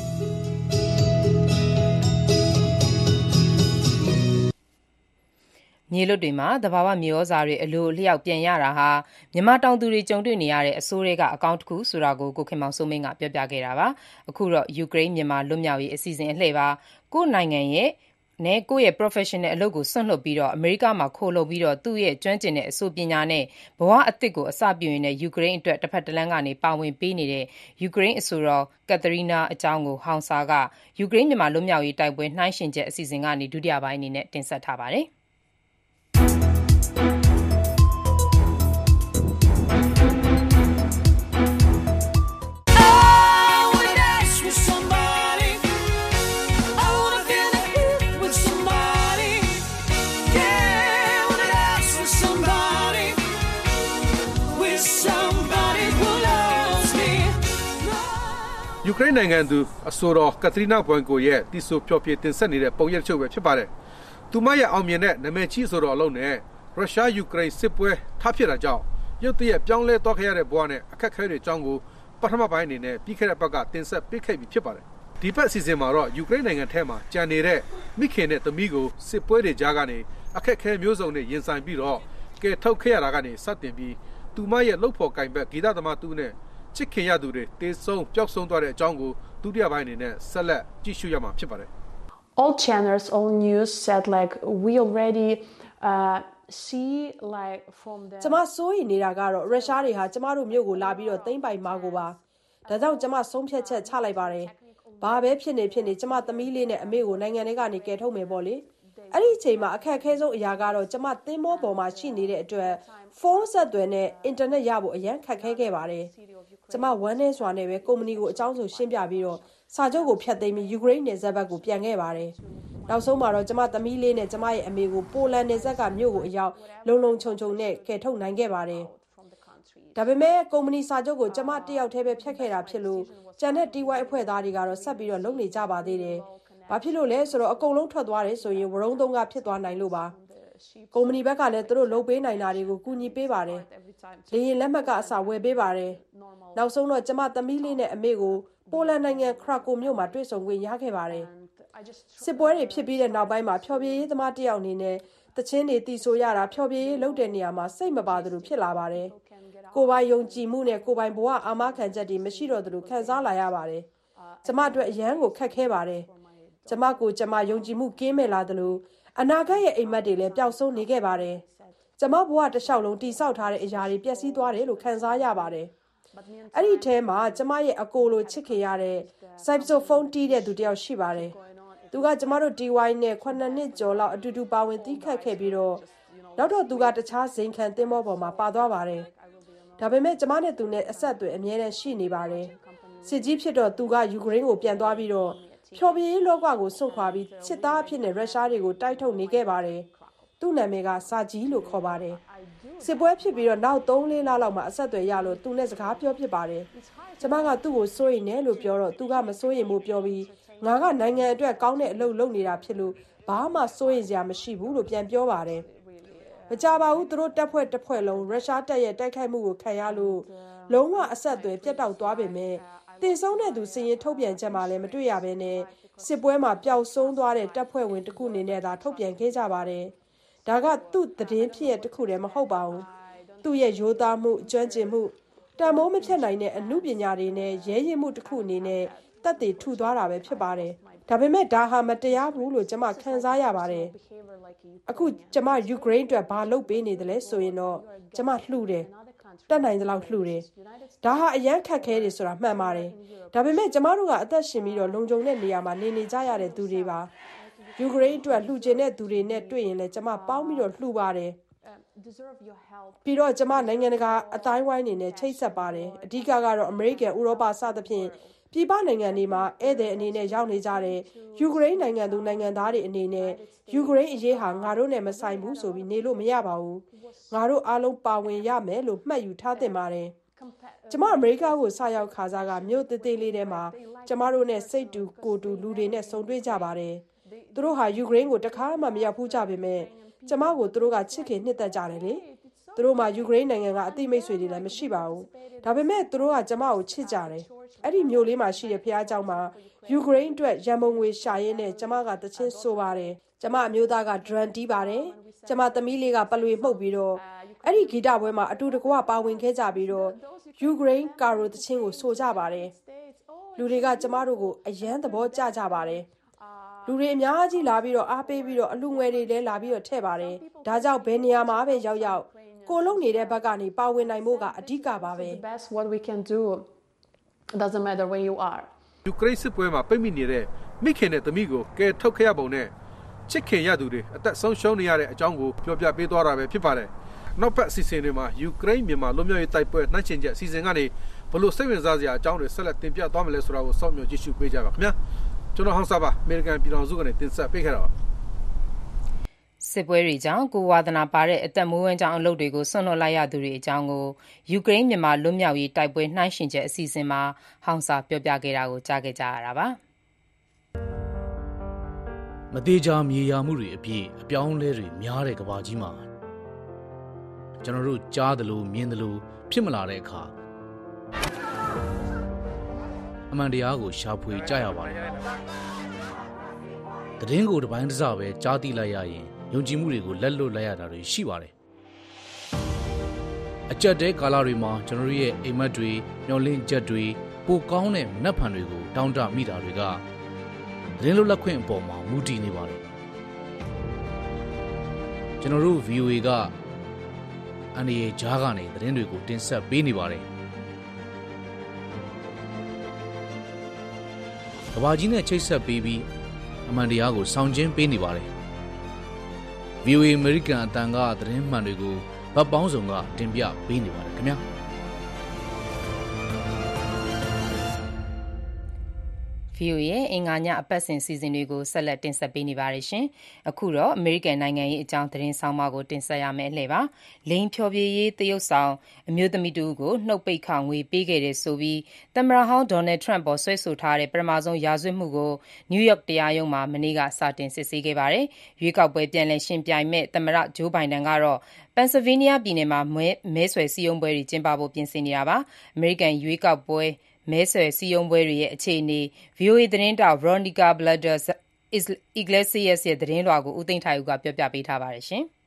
B: မြေလွတ်တွေမှာသဘာဝမြေဩဇာတွေအလိုအလျောက်ပြန်ရတာဟာမြန်မာတောင်သူတွေကြုံတွေ့နေရတဲ့အဆိုးတွေကအကောင့်တစ်ခုဆိုတာကိုကိုခင်မောင်စိုးမင်းကပြောပြခဲ့တာပါအခုတော့ယူကရိန်းမြန်မာလွတ်မြောက်ရေးအစီအစဉ်အလှည့်ပါကိုယ့်နိုင်ငံရဲ့နဲ့ကိုယ့်ရဲ့ professional အလုပ်ကိုစွန့်လွှတ်ပြီးတော့အမေရိကမှာခိုးလုပ်ပြီးတော့သူ့ရဲ့ကျွမ်းကျင်တဲ့အဆိုပညာနဲ့ဘဝအသစ်ကိုအစပြုရင်းနဲ့ယူကရိန်းအတွက်တစ်ဖက်တစ်လမ်းကနေပါဝင်ပေးနေတဲ့ယူကရိန်းအဆိုတော်ကက်သရီနာအကြောင်းကိုဟောင်ဆာကယူကရိန်းမြန်မာလွတ်မြောက်ရေးတိုက်ပွဲနှိုင်းယှဉ်ချက်အစီအစဉ်ကနေဒုတိယပိုင်းအနေနဲ့တင်ဆက်ထားပါတယ်
A: ယူကရိန်းနိုင်ငံသူအဆိုတော်ကက်ထရီနာဘွမ်ကိုရဲ့တီဆိုဖျော်ဖြေတင်ဆက်နေတဲ့ပုံရိပ်ချုပ်ပဲဖြစ်ပါတယ်။သူမရဲ့အောင်မြင်တဲ့နာမည်ကြီးဆိုတော်အလုံးနဲ့ရုရှားယူကရိန်းစစ်ပွဲထားဖြစ်တာကြောင့်ရုတ်တရက်ပြောင်းလဲသွားခဲ့ရတဲ့ဘဝနဲ့အခက်အခဲတွေအကြောင်းကိုပထမပိုင်းအနေနဲ့ပြီးခဲ့တဲ့ဘက်ကတင်ဆက်ပေးခဲ့ပြီးဖြစ်ပါတယ်။ဒီဘက်အစီအစဉ်မှာတော့ယူကရိန်းနိုင်ငံထဲမှာကြံနေတဲ့မိခင်နဲ့သမီးကိုစစ်ပွဲတွေကြားကနေအခက်အခဲမျိုးစုံနဲ့ရင်ဆိုင်ပြီးတော့ကဲထုတ်ခဲ့ရတာကနေစတင်ပြီးသူမရဲ့လှုပ်ဖော်ကင်ဘက်ဂီတသမားသူနဲ့ချစ်ခင်ရသူတွေတေဆုံးပျောက်ဆုံးသွားတဲ့အကြောင်းကိုဒုတိယပိုင်းအနေနဲ့ဆက်လက်ကြည့်ရှုရမှာဖြစ်ပါတယ်
V: All channels, all news said like we already uh see like from the
O: ကျမစိုးရိမ်နေတာကတော့ရုရှားတွေဟာကျမတို့မြို့ကိုလာပြီးတော့သိမ်းပိုက်မှာကိုပါဒါကြောင့်ကျမဆုံးဖြတ်ချက်ချလိုက်ပါတယ်ဘာပဲဖြစ်နေဖြစ်နေကျမသမီးလေးနဲ့အမေကိုနိုင်ငံထဲကနေကယ်ထုတ်မယ်ပေါ့လေအဲ့ဒီအချိန်မှာအခက်အခဲဆုံးအရာကတော့ကျမသင်းမောပေါ်မှာရှိနေတဲ့အတွက်ဖုန်းဆက်သွယ်နဲ့အင်တာနက်ရဖို့အရန်ခက်ခဲခဲ့ပါတယ်ကျမဝမ်းနေစွာနဲ့ပဲကုမ္ပဏီကိုအကြောင်းဆိုရှင်းပြပြီးတော့စာချုပ်ကိုဖျက်သိမ်းပြီးယူကရိန်းနယ်စပ်ဘက်ကိုပြန်ခဲ့ပါတယ်နောက်ဆုံးမှာတော့ကျမသမီးလေးနဲ့ကျမရဲ့အမေကိုပိုလန်နယ်စပ်ကမြို့ကိုအရောက်လုံလုံခြုံခြုံနဲ့ကယ်ထုတ်နိုင်ခဲ့ပါတယ်ဒါပေမဲ့ကုမ္ပဏီစာချုပ်ကိုကျမတယောက်တည်းပဲဖျက်ခဲ့တာဖြစ်လို့ကျန်တဲ့ တီ ဝိုင်း အဖွဲ့သားတွေကတော့ဆက်ပြီးတော့လုပ်နေကြပါသေးတယ်ဘာဖြစ်လို့လဲဆိုတော့အကုန်လုံးထွက်သွားတယ်ဆိုရင်ဝရုံးသုံးကဖြစ်သွားနိုင်လို့ပါကုမ္ပဏီဘက်ကလည်းသူတို့လုပ်ပေးနိုင်တာတွေကိုကူညီပေးပါတယ်လေရင်လက်မှတ်ကအစဝယ်ပေးပါတယ်နောက်ဆုံးတော့ကျမသမီးလေးနဲ့အမေကိုပိုလန်နိုင်ငံခရာကိုမြို့မှာတွေ့ဆုံခွင့်ရခဲ့ပါတယ်စစ်ပွဲတွေဖြစ်ပြီးတဲ့နောက်ပိုင်းမှာဖျော်ဖြေရေးသမားတယောက်အနေနဲ့တချင်းတွေတီဆိုရတာဖျော်ဖြေရေးလုပ်တဲ့နေရာမှာစိတ်မပါသလိုဖြစ်လာပါတယ်ကိုယ်ပိုင်ယုံကြည်မှုနဲ့ကိုယ်ပိုင်ဘဝအာမခံချက်တွေမရှိတော့သလိုခံစားလာရပါတယ်ကျမအတွက်အရန်ကိုခက်ခဲပါတယ်ကျမကိုကျမယုံကြည်မှုကင်းမဲ့လာသလိုအနာဂတ်ရဲ့အိမ်မက်တွေလည်းပျောက်ဆုံးနေခဲ့ပါတယ်ကျမဘဝတစ်လျှောက်လုံးတိဆောက်ထားတဲ့အရာတွေပျက်စီးသွားတယ်လို့ခံစားရပါတယ်အဲ့ဒီထဲမှာကျမရဲ့အကိုလိုချစ်ခင်ရတဲ့ဆိုင်ဆိုဖုန်းတီးတဲ့သူတယောက်ရှိပါတယ်သူကကျမတို့ တီ ဝိုင်း နဲ့ခုနှစ်နှစ်ကျော်လောက်အတူတူပါဝင်တီးခတ်ခဲ့ပြီးတော့နောက်တော့သူကတခြားဇိမ်ခံသင်းမောပေါ်မှာပါသွားပါတယ်ဒါပေမဲ့ကျမနဲ့သူနဲ့အဆက်အသွယ်အမြဲတမ်းရှိနေပါတယ်စစ်ကြီးဖြစ်တော့သူကယူကရိန်းကိုပြန်သွားပြီးတော့ဖျော်ဖြေရေးလောကကိုစွန့်ခွာပြီးစစ်သားအဖြစ်နဲ့ရုရှားတွေကိုတိုက်ထုတ်နေခဲ့ပါတယ်သူ့နာမည်ကစာကြီးလို့ခေါ်ပါတယ်စစ်ပွဲဖြစ်ပြီးတော့နောက် သုံးလေးလလောက်မှာအဆက်အသွယ်ရလို့သူနဲ့စကားပြောဖြစ်ပါတယ်ကျမကသူ့ကိုစိုးရိမ်နေလို့ပြောတော့သူကမစိုးရိမ်ဘူးပြောပြီးငါကနိုင်ငံအတွက်ကောင်းတဲ့အလုပ်လုပ်နေတာဖြစ်လို့ဘာမှစိုးရိမ်စရာမရှိဘူးလို့ပြန်ပြောပါတယ်မကြပါဘူးသူတို့တပ်ဖွဲ့တစ်ဖွဲ့လုံးရုရှားတပ်ရဲ့တိုက်ခိုက်မှုကိုခံရလို့လုံးဝအဆက်အသွယ်ပြတ်တောက်သွားပေမဲ့တေဆုံးတဲ့သူစင်ရင်ထုတ်ပြန်ချက်မှလည်းမတွေ့ရဘဲနဲ့စစ်ပွဲမှာပျောက်ဆုံးသွားတဲ့တပ်ဖွဲ့ဝင်တစ်ခုအနေနဲ့သာထုတ်ပြန်ခဲ့ကြပါတယ်။ဒါကသူ့သတင်းဖြစ်ရတစ်ခုတည်းမဟုတ်ပါဘူး။သူ့ရဲ့ရိုးသားမှုအကျွမ်းကျင်မှုတန်မိုးမဖြတ်နိုင်တဲ့အမှုပညာတွေနဲ့ရဲရင်မှုတစ်ခုအနေနဲ့တပ်တွေထူသွားတာပဲဖြစ်ပါတယ်။ဒါပေမဲ့ဒါဟာမတရားဘူးလို့ကျွန်မခံစားရပါတယ်။အခုကျွန်မယူကရိန်းအတွက်ဘာလုပ်ပေးနေတယ်လဲဆိုရင်တော့ကျွန်မလှူတယ်။တက်နိုင်သလောက်လှူတယ်။ဒါဟာအရန်ခက်ခဲတယ်ဆိုတာမှန်ပါတယ်။ဒါပေမဲ့ကျမတို့ကအသက်ရှင်ပြီးတော့လုံခြုံတဲ့နေရာမှာနေနေကြရတဲ့သူတွေပါ။ယူကရိန်းအတွက်လှူကျင်တဲ့သူတွေနဲ့တွေ့ရင်လည်းကျမပေါင်းပြီးတော့လှူပါတယ်။ပြီးတော့ကျမနိုင်ငံတကာအတိုင်းဝိုင်းနေနဲ့ချိတ်ဆက်ပါတယ်။အဓိကကတော့အမေရိကန်ဥရောပစသဖြင့်ပြည်ပနိုင်ငံတွေမှာဧည့်သည်အနေနဲ့ရောက်နေကြတဲ့ယူကရိန်းနိုင်ငံသူနိုင်ငံသားတွေအနေနဲ့ယူကရိန်းအရေးဟာငါတို့နဲ့မဆိုင်ဘူးဆိုပြီးနေလို့မရပါဘူး။ငါတို့အားလုံးပါဝင်ရမယ်လို့မှတ်ယူထားသင့်ပါတယ်။ကျမအမေရိကကိုစရောက်ခါစားကမြို့သေးသေးလေးထဲမှာကျမတို့နဲ့စိတ်တူကိုယ်တူလူတွေနဲ့ဆုံတွေ့ကြပါတယ်။သူတို့ဟာယူကရိန်းကိုတခါမှမရောက်ဘူးကြပေမဲ့ကျမကိုသူတို့ကချစ်ခင်နှစ်သက်ကြတယ်လေ။သူတို့မှာယူကရိန်းနိုင်ငံကအသိမိတ်ဆွေတွေလည်းမရှိပါဘူး။ဒါပေမဲ့သူတို့ကကျမကိုချစ်ကြတယ်။အဲ့ဒီမြို့လေးမှာရှိတဲ့ဖခင်เจ้าမှာယူကရိန်းအတွက်ရန်ပုံငွေရှာရင်းနဲ့ကျမကတချင်းဆိုပါတယ်။ကျမအမျိုးသားကဒရန်တီးပါတယ်။ကျမသမီးလေးကပလွေမှုတ်ပြီးတော့အဲ့ဒီဂီတပွဲမှာအတူတကွပါဝင်ခဲ့ကြပြီးတော့ယူကရိန်းကာရိုတချင်းကိုဆိုကြပါတယ်။လူတွေကကျမတို့ကိုအယမ်းသဘောကျကြပါတယ်။လူတွေအများကြီးလာပြီးတော့အားပေးပြီးတော့အလူငွေတွေလည်းလာပြီးတော့ထည့်ပါတယ်။ဒါကြောင့်ဘယ်နေရာမှာပဲရောက်ရောက်ကိုလုံနေတဲ့ဘက်ကနေပါဝင်နိုင်ဖို့ကအဓိကပါပဲ။
V: best what we can do doesn't matter where you are
A: ယူကရိန်းစစ်ပွဲမှာပိတ်မိနေတဲ့မိခင်နဲ့သမီးကိုကယ်ထုတ်ခဲ့ရပုံနဲ့ချစ်ခင်ရသူတွေအသက်ဆုံးရှုံးနေရတဲ့အကြောင်းကိုပြောပြပေးသွားတာပဲဖြစ်ပါတယ်။နောက်ပတ်အစီအစဉ်တွေမှာယူကရိန်းမြန်မာလူမျိုးရေးတိုက်ပွဲနှိုင်းချင်ချက်အစီအစဉ်ကနေဘလို့စိတ်ဝင်စားစရာအကြောင်းတွေဆက်လက်တင်ပြသွားမယ်လဲဆိုတာကိုစောင့်မျှော်ကြည့်ရှုပေးကြပါခင်ဗျာ။ကျွန်တော်ဟောင်းစားပါအမေရိကန်ပြည်ထောင်စုကနေတင်ဆက်ပေးခဲ့တာပါ။
B: စစ်ပွဲတွေကြောင့်ကိုဝါသနာပါတဲ့အသက်မွေးဝမ်းကြောင်းအလုပ်တွေကိုဆွန့်လွတ်လိုက်ရသူတွေအကြောင်းကိုယူကရိန်းမြန်မာလွတ်မြောက်ရေးတိုက်ပွဲနှိုင်းယှဉ်ချက်အစီအစဉ်မှာဟောင်စာပြောပြခဲ့တာကိုကြားခဲ့ကြရတာပါ
I: မသေးချာမြေယာမှုတွေအပြည့်အပြောင်းလဲတွေများတဲ့ကမ္ဘာကြီးမှာကျွန်တော်တို့ကြားသလိုမြင်သလိုဖြစ်မလာတဲ့အခါအမှန်တရားကိုရှာဖွေကြရပါတယ်သတင်းကိုတစ်ပိုင်းတစ်စပဲကြားသိလိုက်ရရင်ယုံကြည်မှုတွေကိုလက်လွတ်လိုက်ရတာတွေရှိပါတယ်အကြက်တဲကာလတွေမှာကျွန်တော်တို့ရဲ့အိမ်မက်တွေမျောလင့်ချက်တွေပိုကောင်းတဲ့မနှက်ဖန်တွေကိုတောင်းတမိတာတွေကသတင်းလွတ်လပ်ခွင့်အပေါ်မှာမူတည်နေပါတယ်ကျွန်တော်တို့ ဗီအိုအေ ကအန်ဒီအေဂျားကနေသတင်းတွေကိုတင်ဆက်ပေးနေပါတယ်ကဘာကြီးနဲ့ချိတ်ဆက်ပေးပြီးအမှန်တရားကိုဆောင်ကျဉ်ပေးနေပါတယ် ဗီအိုအေ American အတန်ကသတင်းမှန်တွေကိုဗတ်ပေါင်းစုံကတင်ပြပေးနေပါတယ်ခင်ဗျာ
B: ဗီအိုအေရဲ့အင်္ဂါညအပတ်စဉ်စီစဉ်တွေကိုဆက်လက်တင်ဆက်ပေးနေပါတယ်ရှင်။အခုတော့အမေရိကန်နိုင်ငံရေးအကြောင်းသတင်းဆောင်မကိုတင်ဆက်ရမယ့်အလှည့်ပါ။လိန်ဖြော်ပြရေးတရုတ်ဆောင်အမျိုးသမီးတူကိုနှုတ်ပိတ်ခငွေပေးခဲ့တဲ့ဆိုပြီးသမ္မတဟောင်းဒေါ်နယ်ထရန့်ပေါ်ဆွဲဆိုထားတဲ့ပထမဆုံးရာဇဝတ်မှုကိုနယူးယောက်တရားရုံးမှာမနေ့ကစတင်စစ်ဆေးခဲ့ပါတယ်။ရွေးကောက်ပွဲပြန်လည်ရှင်ပြိုင်မဲ့သမ္မတဂျိုးဘိုင်ဒန်ကတော့ပန်ဆယ်ဗေးနီးယားပြည်နယ်မှာမဲဆွယ်စည်းရုံးပွဲတွေကျင်းပဖို့ပြင်ဆင်နေတာပါ။အမေရိကန်ရွေးကောက်ပွဲမဲဆွယ်စည်းရုံးပွဲတွေရဲ့အခြေအနေ ဗီအိုအေသတင်းတောက် Veronica Balderas Iglesias ရဲ့သတင်းလွှာကိုဦးသိန်းထိုင်ဦးကပြောပြပေးထားပါတယ်ရှင်။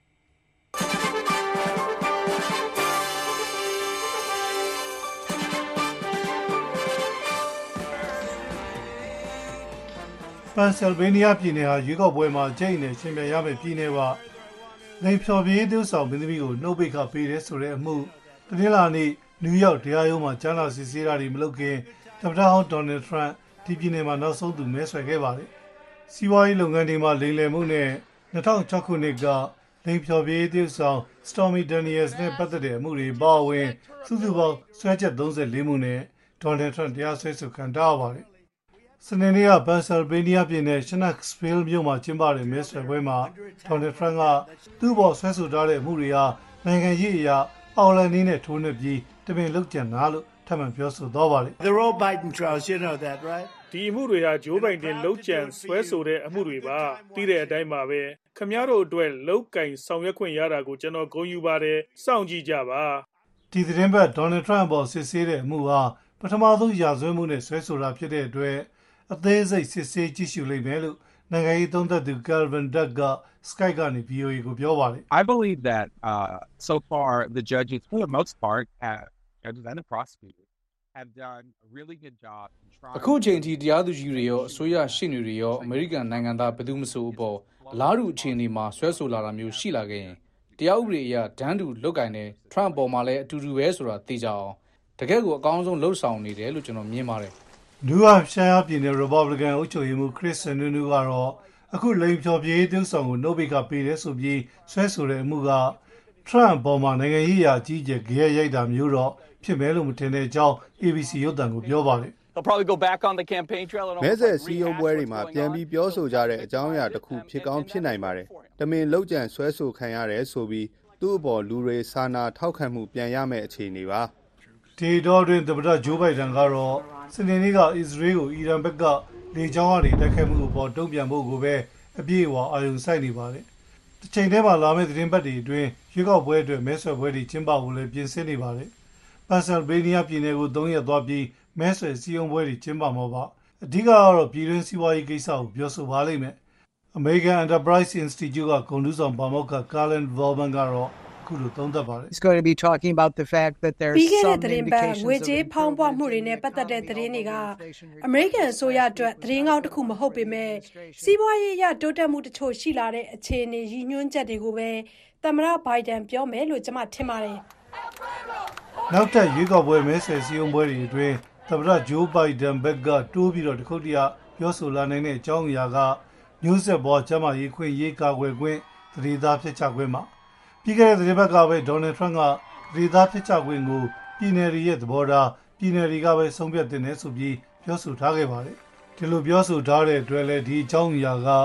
E: ပန်ဆယ်ဗေးနီးယားပြည်နယ်ဟာရွေးကောက်ပွဲမှာကျိတ်နဲ့ရှင်ပြိုင်ရမယ့်ပြည်နယ်ပါ။လိန်ဖြော်ပြရေးသူဆောင်မင်းသမီးကိုနှုတ်ပိတ်ခပေးတယ်ဆိုတဲ့အမှုတနင်္လာနေ့နယူးယောက်တရားရုံးမှာကြားနာစစ်ဆေးတာတွေမလုပ်ခင်သမ္မတဟောင်းဒေါ်နယ်ထရန့်ဒီပြည်နယ်မှာနောက်ဆုံးသူမဲဆွယ်ခဲ့ပါတယ်။စီးပွားရေးလုပ်ငန်းတွေမှာလိမ်လည်မှုနဲ့၂၀၀၆ခုနှစ်ကလိမ်ဖြော်ပြရေးသူဆောင် Stormy Daniels နဲ့ပတ်သက်တဲ့အမှုတွေပါဝင်စုစုပေါင်းဆွဲချက်သုံး၄မှုနဲ့ဒေါ်နယ်ထရန့်တရားစွဲဆိုခံထားရပါတယ်။စနေနေ့ကပန်ဆယ်ဗေးနီးယားပြည်နယ် Shanksville မြို့မှာကျင်းပတဲ့မဲဆွယ်ပွဲမှာဒေါ်နယ်ထရန့်ကသူ့ဘော်ဆွဲဆိုထားတဲ့အမှုတွေဟာနိုင်ငံရေးအရာအော်လန်နီးနဲ့ထိုးနှက်ပြီးတပင်လုတ်ကြံတာလို့ထပ်မံပြောဆိုသွားပါတယ်။
F: They're all Biden trials, you know that, right?
R: ဒီအမှုတွေဟာဂျိုးဘိုင်ဒန်လုတ်ကြံဆွဲဆိုတဲ့အမှုတွေပါသိတဲ့အတိုင်းပါပဲခမရတို့အတွက်လုတ်ကင်ဆောင်ရွက်ခွင့်ရတာကိုကျွန်တော်ဂုဏ်ယူပါတယ်စောင့်ကြည့်ကြပါ
E: ဒီသတင်းပတ်ဒေါ်နယ်ထရန့်ပေါ်စစ်ဆေးတဲ့အမှုဟာပထမဆုံးရာဇဝတ်မှုနဲ့ဆွဲဆိုတာဖြစ်တဲ့အတွက်အသေးစိတ်စစ်ဆေးကြည့်ရှုလိမ့်မယ်လို့နိုင်ငံရေးသုံးသပ်သူ Calvin Duck က Skype ကနေ ဗီအိုအေ ကိုပြောပါတယ်
W: I believe that uh, so far the judges for the most part have judges and the prosecutors have done a really good job in trying
I: အခုချိန်ထိတရားသူကြီးတွေရောအစိုးရရှေ့နေတွေရောအမေရိကန်နိုင်ငံသားဘယ်သူမှမဆိုအပေါ်အလားတူအခြေအနေမှာဆွဲဆိုလာတာမျိုးရှိလာခဲ့ရင်တရားဥပဒေအရဒန်းတူလွတ်ကင်တဲ့ Trump ပေါ်မှာလည်းအတူတူပဲဆိုတာသိကြအောင်တကယ့်ကိုအကောင်းဆုံးလှုပ်ဆောင်နေတယ်လို့ကျွန်တော်မြင်ပါတယ်
E: New Hampshire ပြည်နယ် Republican အုပ်ချုပ်ရေးမှူး Chris Sununu ကတော့အခုလိမ်ဖြော်ပြရေးသူဆောင်ကိုနှုတ်ပိတ်ခပေးတယ်ဆိုပြီးဆွဲဆိုတဲ့အမှုက Trump ပေါ်မှာနိုင်ငံရေးအကြီးအကျယ်ဂယက်ရိုက်တာမျိုးတော့ဖြစ်မယ်လို့မထင်တဲ့အကြောင်း A B C ရုပ်သံကိုပြောပါတယ်
X: They'll probably go back on the campaign trail and
P: မဲဆက်စီယုံပွဲတွေမှာပြန်ပြီးပြောဆိုကြတဲ့အကြောင်းအရာတစ်ခုဖြစ်ကောင်းဖြစ်နိုင်ပါတယ်။တမင်လောက်ကျန်ဆွဲဆိုခံရတယ်ဆိုပြီးသူ့အပေါ်လူတွေစာနာထောက်ခံမှုပြန်ရမယ့်အခြေအနေပါ
E: ။ဒီတော့တွင်သမ္မတဂျိုးဘိုင်ဒန်ကတော့စနေနေ့ကအစ္စရေးကိုအီရန်ဘက်ကလေကြောင်းကနေတိုက်ခိုက်မှုအပေါ်တုံ့ပြန်ဖို့ကိုပဲအပြည့်အဝအာရုံစိုက်နေပါတယ်။တစ်ချိန်တည်းမှာလာမယ့်သတင်းပတ်တွေအတွင်းရွေးကောက်ပွဲအတွက်မဲဆွယ်ပွဲတွေကျင်းပဖို့လည်းပြင်ဆင်နေပါတယ်။ပန်ဆယ်ဗေးနီးယားပြည်နယ်ကိုသုံးရက်သွားပြီးမဲဆွယ်စည်းရုံးပွဲတွေကျင်းပမှာပါအဓိကကတော့ပြည်တွင်းစီးပွားရေးကိစ္စကိုပြောဆိုပါလိမ့်မယ် American Enterprise Institute ကဂုဏ်ထူးဆောင်ပါမောက္ခ Carlin Volman ကတော့အခုလိုသုံးသပ်ပါတယ်
Y: It's going to be talking about the fact that there's some indications
O: ငွေကြေးဖောင်းပွမှုတွေနဲ့ပတ်သက်တဲ့သတင်းတွေကအမေရိကန်အစိုးရအတွက်သတင်းကောင်းတစ်ခုမဟုတ်ပေမဲ့စီးပွားရေးအရတိုးတက်မှုတချို့ရှိလာတဲ့အခြေအနေရည်ညွှန်းချက်တွေကိုပဲသမ္မတဘိုင်ဒန်ပြောမယ်လို့ကျွန်မထင်ပါတယ်
E: နောက်ထပ်ရွေးကောက်ပွဲမဲဆွယ်စည်းရုံးပွဲတွေအတွင်းသမ္မတဂျိုးဘိုင်ဒန်ဘက်ကတိုးပြီးတော့တခုတည်းပြောဆိုလာနိုင်တဲ့အကြောင်းအရာကမျိုးဆက်ပေါ်ကျန်းမာရေးခွင့်ရေးကာကွယ်ခွင့်သတိသားဖြစ်ချခွင့်မှာပြီးခဲ့တဲ့သတင်းပတ်ကပဲဒေါ်နယ်ထရန့်ကသတိသားဖြစ်ချခွင့်ကိုပြည်နယ်ရဲ့သဘောထားပြည်နယ်တွေကပဲဆုံးဖြတ်တင်တယ်ဆိုပြီးပြောဆိုထားခဲ့ပါတယ်ဒီလိုပြောဆိုထားတဲ့အတွက်လည်းဒီအကြောင်းအရာက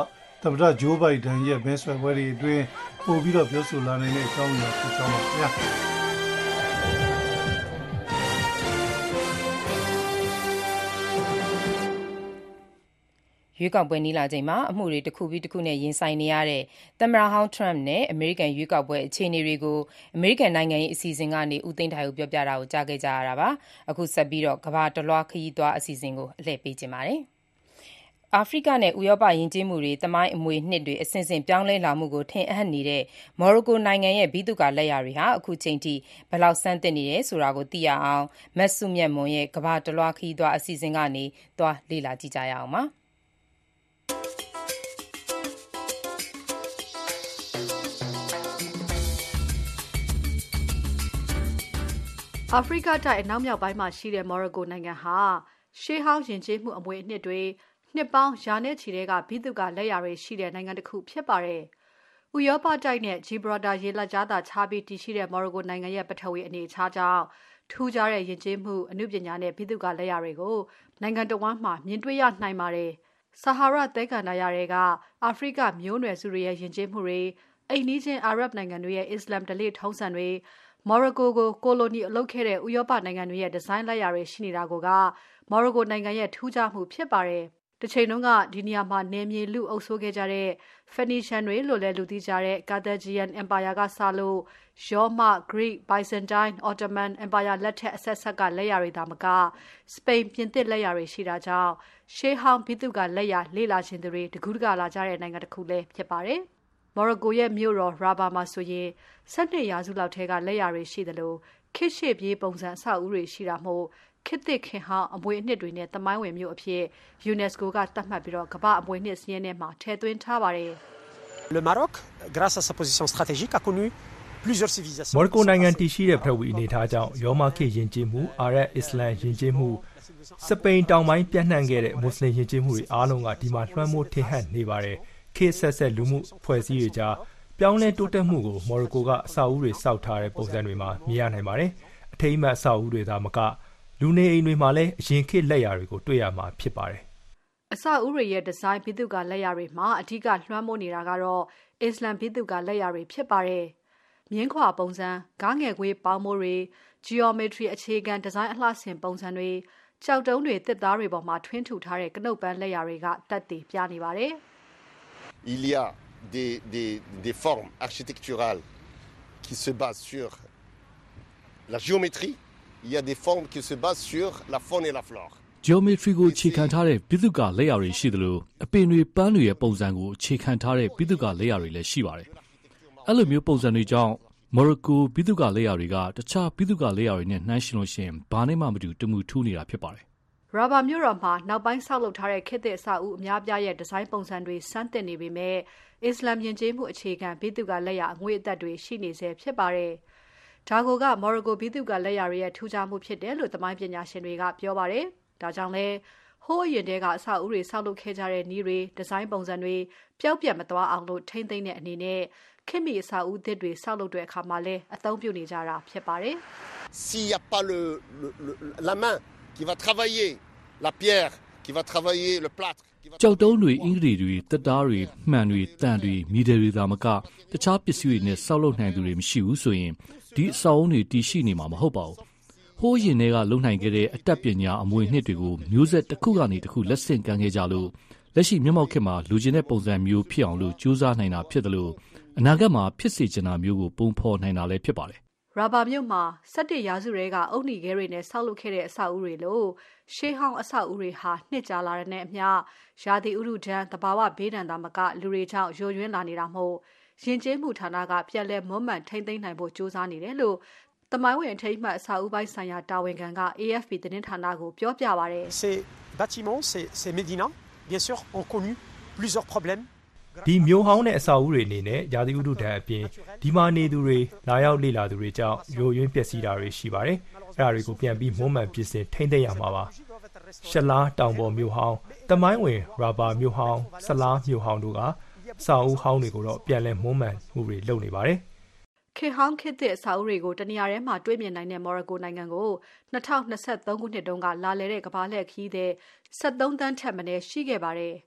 E: သမ္မတဂျိုးဘိုင်ဒန်ရဲ့မဲဆွယ်ပွဲတွေအတွင်းပို့ပြီးတော့ပြောဆိုလာနိုင်တဲ့အကြောင်းအရာဖြစ်ကြောင်းပါခင်ဗျာ
B: ရွေးကောက်ပွဲနီးလာချိန်မှာအမှုတွေတစ်ခုပြီးတစ်ခုနဲ့ရင်ဆိုင်နေရတဲ့သမ္မတဟောင်းထရမ့်နဲ့အမေရိကန်ရွေးကောက်ပွဲအခြေအနေတွေကိုအမေရိကန်နိုင်ငံရေးအစီအစဉ်ကနေဦးသိန်းထိုင်ကိုပြောပြတာကိုကြားခဲ့ကြရတာပါအခုဆက်ပြီးတော့ကမ္ဘာတလွှားခရီးသွားအစီအစဉ်ကိုအလှည့်ပေးခြင်းပါတယ်အာဖရိကနဲ့ဥရောပယဉ်ကျေးမှုတွေတမိုင်းအမွေနှစ်တွေအစဉ်စဉ်ပြောင်းလဲလာမှုကိုထင်အပ်နေတဲ့မော်ရိုကိုနိုင်ငံရဲ့ဘိသုကာလက်ရာတွေဟာအခုချိန်ထိဘယ်လောက်ဆန်းသစ်နေတယ်ဆိုတာကိုသိရအောင်မတ်စုမြတ်မွန်ရဲ့ကမ္ဘာတလွှားခရီးသွားအစီအစဉ်ကနေသွားလေ့လာကြည့်ကြရအောင်ပါ
D: အာဖရိကတိုက်အနောက်မြောက်ပိုင်းမှာရှိတဲ့မော်ရိုကိုနိုင်ငံဟာရှေးဟောင်းယဉ်ကျေးမှုအမွေအနှစ်တွေနှစ်ပေါင်းရာနဲ့ချီတဲ့ကဘိသုကာလက်ရာတွေရှိတဲ့နိုင်ငံတစ်ခုဖြစ်ပါတယ်။ဥရောပတိုက်နဲ့ဂျီဘရာတာရေလက်ကြားသာခြားပြီးတည်ရှိတဲ့မော်ရိုကိုနိုင်ငံရဲ့ပထဝီအနေအထားကြောင့်ထူးခြားတဲ့ယဉ်ကျေးမှုအမှုပညာနဲ့ဘိသုကာလက်ရာတွေကိုနိုင်ငံတော်ဝန်မှမြင်တွေ့ရနိုင်ပါတယ်။ဆာဟာရသဲကန္တာရတွေကအာဖရိကမျိုးနွယ်စုတွေရဲ့ယဉ်ကျေးမှုတွေအိမ်နီးချင်းအာရပ်နိုင်ငံတွေရဲ့အစ္စလာမ်ဓလေ့ထုံးစံတွေမော်ရိုကိုကိုကိုလိုနီအလုပ်ခဲ့တဲ့ဥရောပနိုင်ငံတွေရဲ့ဒီဇိုင်းလက်ရာတွေရှိနေတာကိုကမော်ရိုကိုနိုင်ငံရဲ့ထူးခြားမှုဖြစ်ပါတယ်။တစ်ချိန်လုံးကဒီနေရာမှာနေမြေလူအုပ်ဆိုးခဲ့ကြတဲ့ Phoenician တွေလို့လည်းလူသိကြတဲ့ Carthaginian Empire ကစလို့ရောမ Greek, Byzantine, Ottoman Empire လက်ထက်အဆက်ဆက်ကလက်ရာတွေသာမကစပိန်ပြင်သစ်လက်ရာတွေရှိတာကြောင့်ရှေးဟောင်းဘိသုကာလက်ရာလေ့လာခြင်းတွေတကူးတကလာကြတဲ့နိုင်ငံတစ်ခုလည်းဖြစ်ပါတယ်။မော်ရိုကိုရဲ့မြို့တော်ရာဘာမှာဆိုရင်၁၂ရာစုလောက်ထဲကလက်ရာတွေရှိသလိုခေတ်ရှေ့ပြေးပုံစံအဆောက်အဦတွေရှိတာမို့ခေတ်သစ်ခင်ဟောင်းအမွေအနှစ်တွေနဲ့သမိုင်းဝင်မြို့အဖြစ် UNESCO ကသတ်မှတ်ပြီးတော့ကမ္ဘာအမွေအနှစ်စာရင်းထဲမှာထည့်သွင်းထားပါတယ်။
G: Le Maroc, grâce à sa position stratégique, a connu plusieurs civilisations.
H: မော်ရိုကိုနိုင်ငံတည်ရှိတဲ့ပထဝီအနေအထားကြောင့်ရောမခေတ်ယဉ်ကျေးမှုအာရပ်အစ္စလမ်ယဉ်ကျေးမှုစပိန်တောင်ပိုင်းပြန့်နှံ့ခဲ့တဲ့မွတ်စလင်ယဉ်ကျေးမှုတွေအားလုံးကဒီမှာလွှမ်းမိုးထင်ဟပ်နေပါတယ်။ခေတ်ဆက်ဆက်လူမှုဖွဲ့စည်းတွေကြားပြောင်းလဲတိုးတက်မှုကိုမော်ရိုကိုကအဆောက်အဦတွေစောက်ထားတဲ့ပုံစံတွေမှာမြင်ရနိုင်ပါတယ်။အထိမ်းအမှတ်အဆောက်အဦတွေသာမကလူနေအိမ်တွေမှာလည်းအရင်ခေတ်လက်ရာတွေကိုတွေ့ရမှာဖြစ်ပါတယ်
D: ။အဆောက်အဦတွေရဲ့ဒီဇိုင်းဘိသုကာလက်ရာတွေမှာအထူးကလွှမ်းမိုးနေတာကတော့အစ္စလမ်ဘိသုကာလက်ရာတွေဖြစ်ပါတယ်။မြင်းခွာပုံစံ၊ဂါးငယ်ခွေးပေါင်းမိုးတွေ၊ geometry အခြေခံဒီဇိုင်းအလှဆင်ပုံစံတွေကြောက်တုံးတွေတစ်သားတွေပေါ်မှာထွင်းထူထားတဲ့ကနုတ်ပန်းလက်ရာတွေကတက်တည်ပြနေပါတယ်။
J: Il y a des des des formes architecturales qui se basent sur la géométrie, il y a des formes qui se basent sur la faune et la flore.
I: geometry ကိုအခြေခံထားတဲ့ဘိသုကာလက်ရာတွေရှိသလိုအပင်တွေပန်းတွေရဲ့ပုံစံကိုအခြေခံထားတဲ့ဘိသုကာလက်ရာတွေလည်းရှိပါတယ်။အဲ့လိုမျိုးပုံစံတွေကြောင့်မော်ရိုကိုဘိသုကာလက်ရာတွေကတခြားဘိသုကာလက်ရာတွေနဲ့နှိုင်းယှဉ်လို့ရှိရင်ဘာနဲ့မှမတူတမှုထူးနေတာဖြစ်ပါတယ်
D: ။ရာဘာမြို့တော်မှာနောက်ပိုင်းဆောက်လုပ်ထားတဲ့ခေတ်သစ်အဆောက်အဦအများပြားရဲ့ဒီဇိုင်းပုံစံတွေစမ်းသစ်နေပေမဲ့အစ္စလာမ်ယဉ်ကျေးမှုအခြေခံဘိသုကာလက်ရာအငွေအသက်တွေရှိနေစေဖြစ်ပါတယ်။ဒါကိုကမော်ရိုကိုဘိသုကာလက်ရာတွေရဲ့ထူးခြားမှုဖြစ်တယ်လို့သမိုင်းပညာရှင်တွေကပြောပါတယ်။ဒါကြောင့်လဲဟိုးအရင်တည်းကအဆောက်အဦတွေဆောက်လုပ်ခဲ့ကြတဲ့နည်းတွေဒီဇိုင်းပုံစံတွေပျောက်ပြတ်မသွားအောင်လို့ထိမ့်သိမ့်တဲ့အနေနဲ့ခေတ်မီအဆောက်အဦသစ်တွေဆောက်လုပ်တဲ့အခါမှာလဲအသုံးပြုနေကြတာဖြစ်ပါတယ်
J: ။ S'il y a pas le, le, le la main qui va travailler la pierre qui va travailler le plâtre
I: ကြောက်တုံးတွေအင်္ဂလိပ်တွေတက်သားတွေမှန်တွေတန်တွေမီတယ်တွေသာမကတခြားပစ္စည်းတွေနဲ့ဆောက်လုပ်နိုင်သူတွေမရှိဘူးဆိုရင်ဒီအဆောက်အဦတွေတည်ရှိနေမှာမဟုတ်ပါဘူး။ဟိုးရင်တွေကလုံနိုင်ခဲ့တဲ့အတတ်ပညာအမွေအနှစ်တွေကိုမျိုးဆက်တစ်ခုကနေတစ်ခုလက်ဆင့်ကမ်းခဲ့ကြလို့လက်ရှိမျက်မှောက်ခေတ်မှာလူချင်းတဲ့ပုံစံမျိုးဖြစ်အောင်လို့ကြိုးစားနိုင်တာဖြစ်တယ်လို့အနာဂတ်မှာဖြစ်စေချင်တာမျိုးကိုပုံဖော်နိုင်တာလည်းဖြစ်ပါတယ်
D: ။ရာဘာမြို့မှာ၁၇ရာစုတွေကအုတ်နီခဲတွေနဲ့ဆောက်လုပ်ခဲ့တဲ့အဆောက်အဦတွေလို့ရှေးဟောင်းအဆောက်အဦတွေဟာနှစ်ကြာလာတဲ့အမျှရာသီဥတုဒဏ်သဘာဝဘေးဒဏ်သာမကလူတွေကြောင့်ယိုယွင်းလာနေတာမို့ယဉ်ကျေးမှုဌာနကပြန်လည်မွမ်းမံထိန်းသိမ်းနိုင်ဖို့ကြိုးစားနေတယ်လို့သမိုင်းဝင်အထိမ်းအမှတ်အဆောက်အဦပိုင်းဆိုင်ရာတာဝန်ခံက A F P သတင်းဌာနကိုပြောပြပါတယ်။
G: Ces bâtiments, ces ces médinas, bien sûr, ont connu plusieurs problèmes.
H: ဒီမျိုးဟောင်းတဲ့အဆောက်အဦတွေအနေနဲ့ရာသီဥတုဒဏ်အပြင်ဒီမှာနေသူတွေလာရောက်လေ့လာသူတွေကြောင့်ယိုယွင်းပျက်စီးတာတွေရှိပါတယ်။အဲ့ဒါတွေကိုပြန်ပြီးမွမ်းမံပြင်ဆင်ထိန်းသိမ်းရမှာပါ။ရှလားတောင်ပေါ်မြို့ဟောင်းတမိုင်းဝင်ရာဘာမြို့ဟောင်းဆလားမြို့ဟောင်းတို့ကအဆောက်အဦဟောင်းတွေကိုတော့ပြန်လည်မွမ်းမံမှုတွေလုပ်နေပါတယ်
D: ။ခေဟောင်းခေတ်သစ်အဆောက်အဦတွေကိုတနေရာထဲမှာတွေ့မြင်နိုင်တဲ့မော်ရိုကိုနိုင်ငံကို၂၀၂၃ခုနှစ်တုန်းကလာလည်တဲ့ကမ္ဘာလှည့်ခရီးသည်၁၃သန်းထက်မနည်းရှိခဲ့ပါတယ်။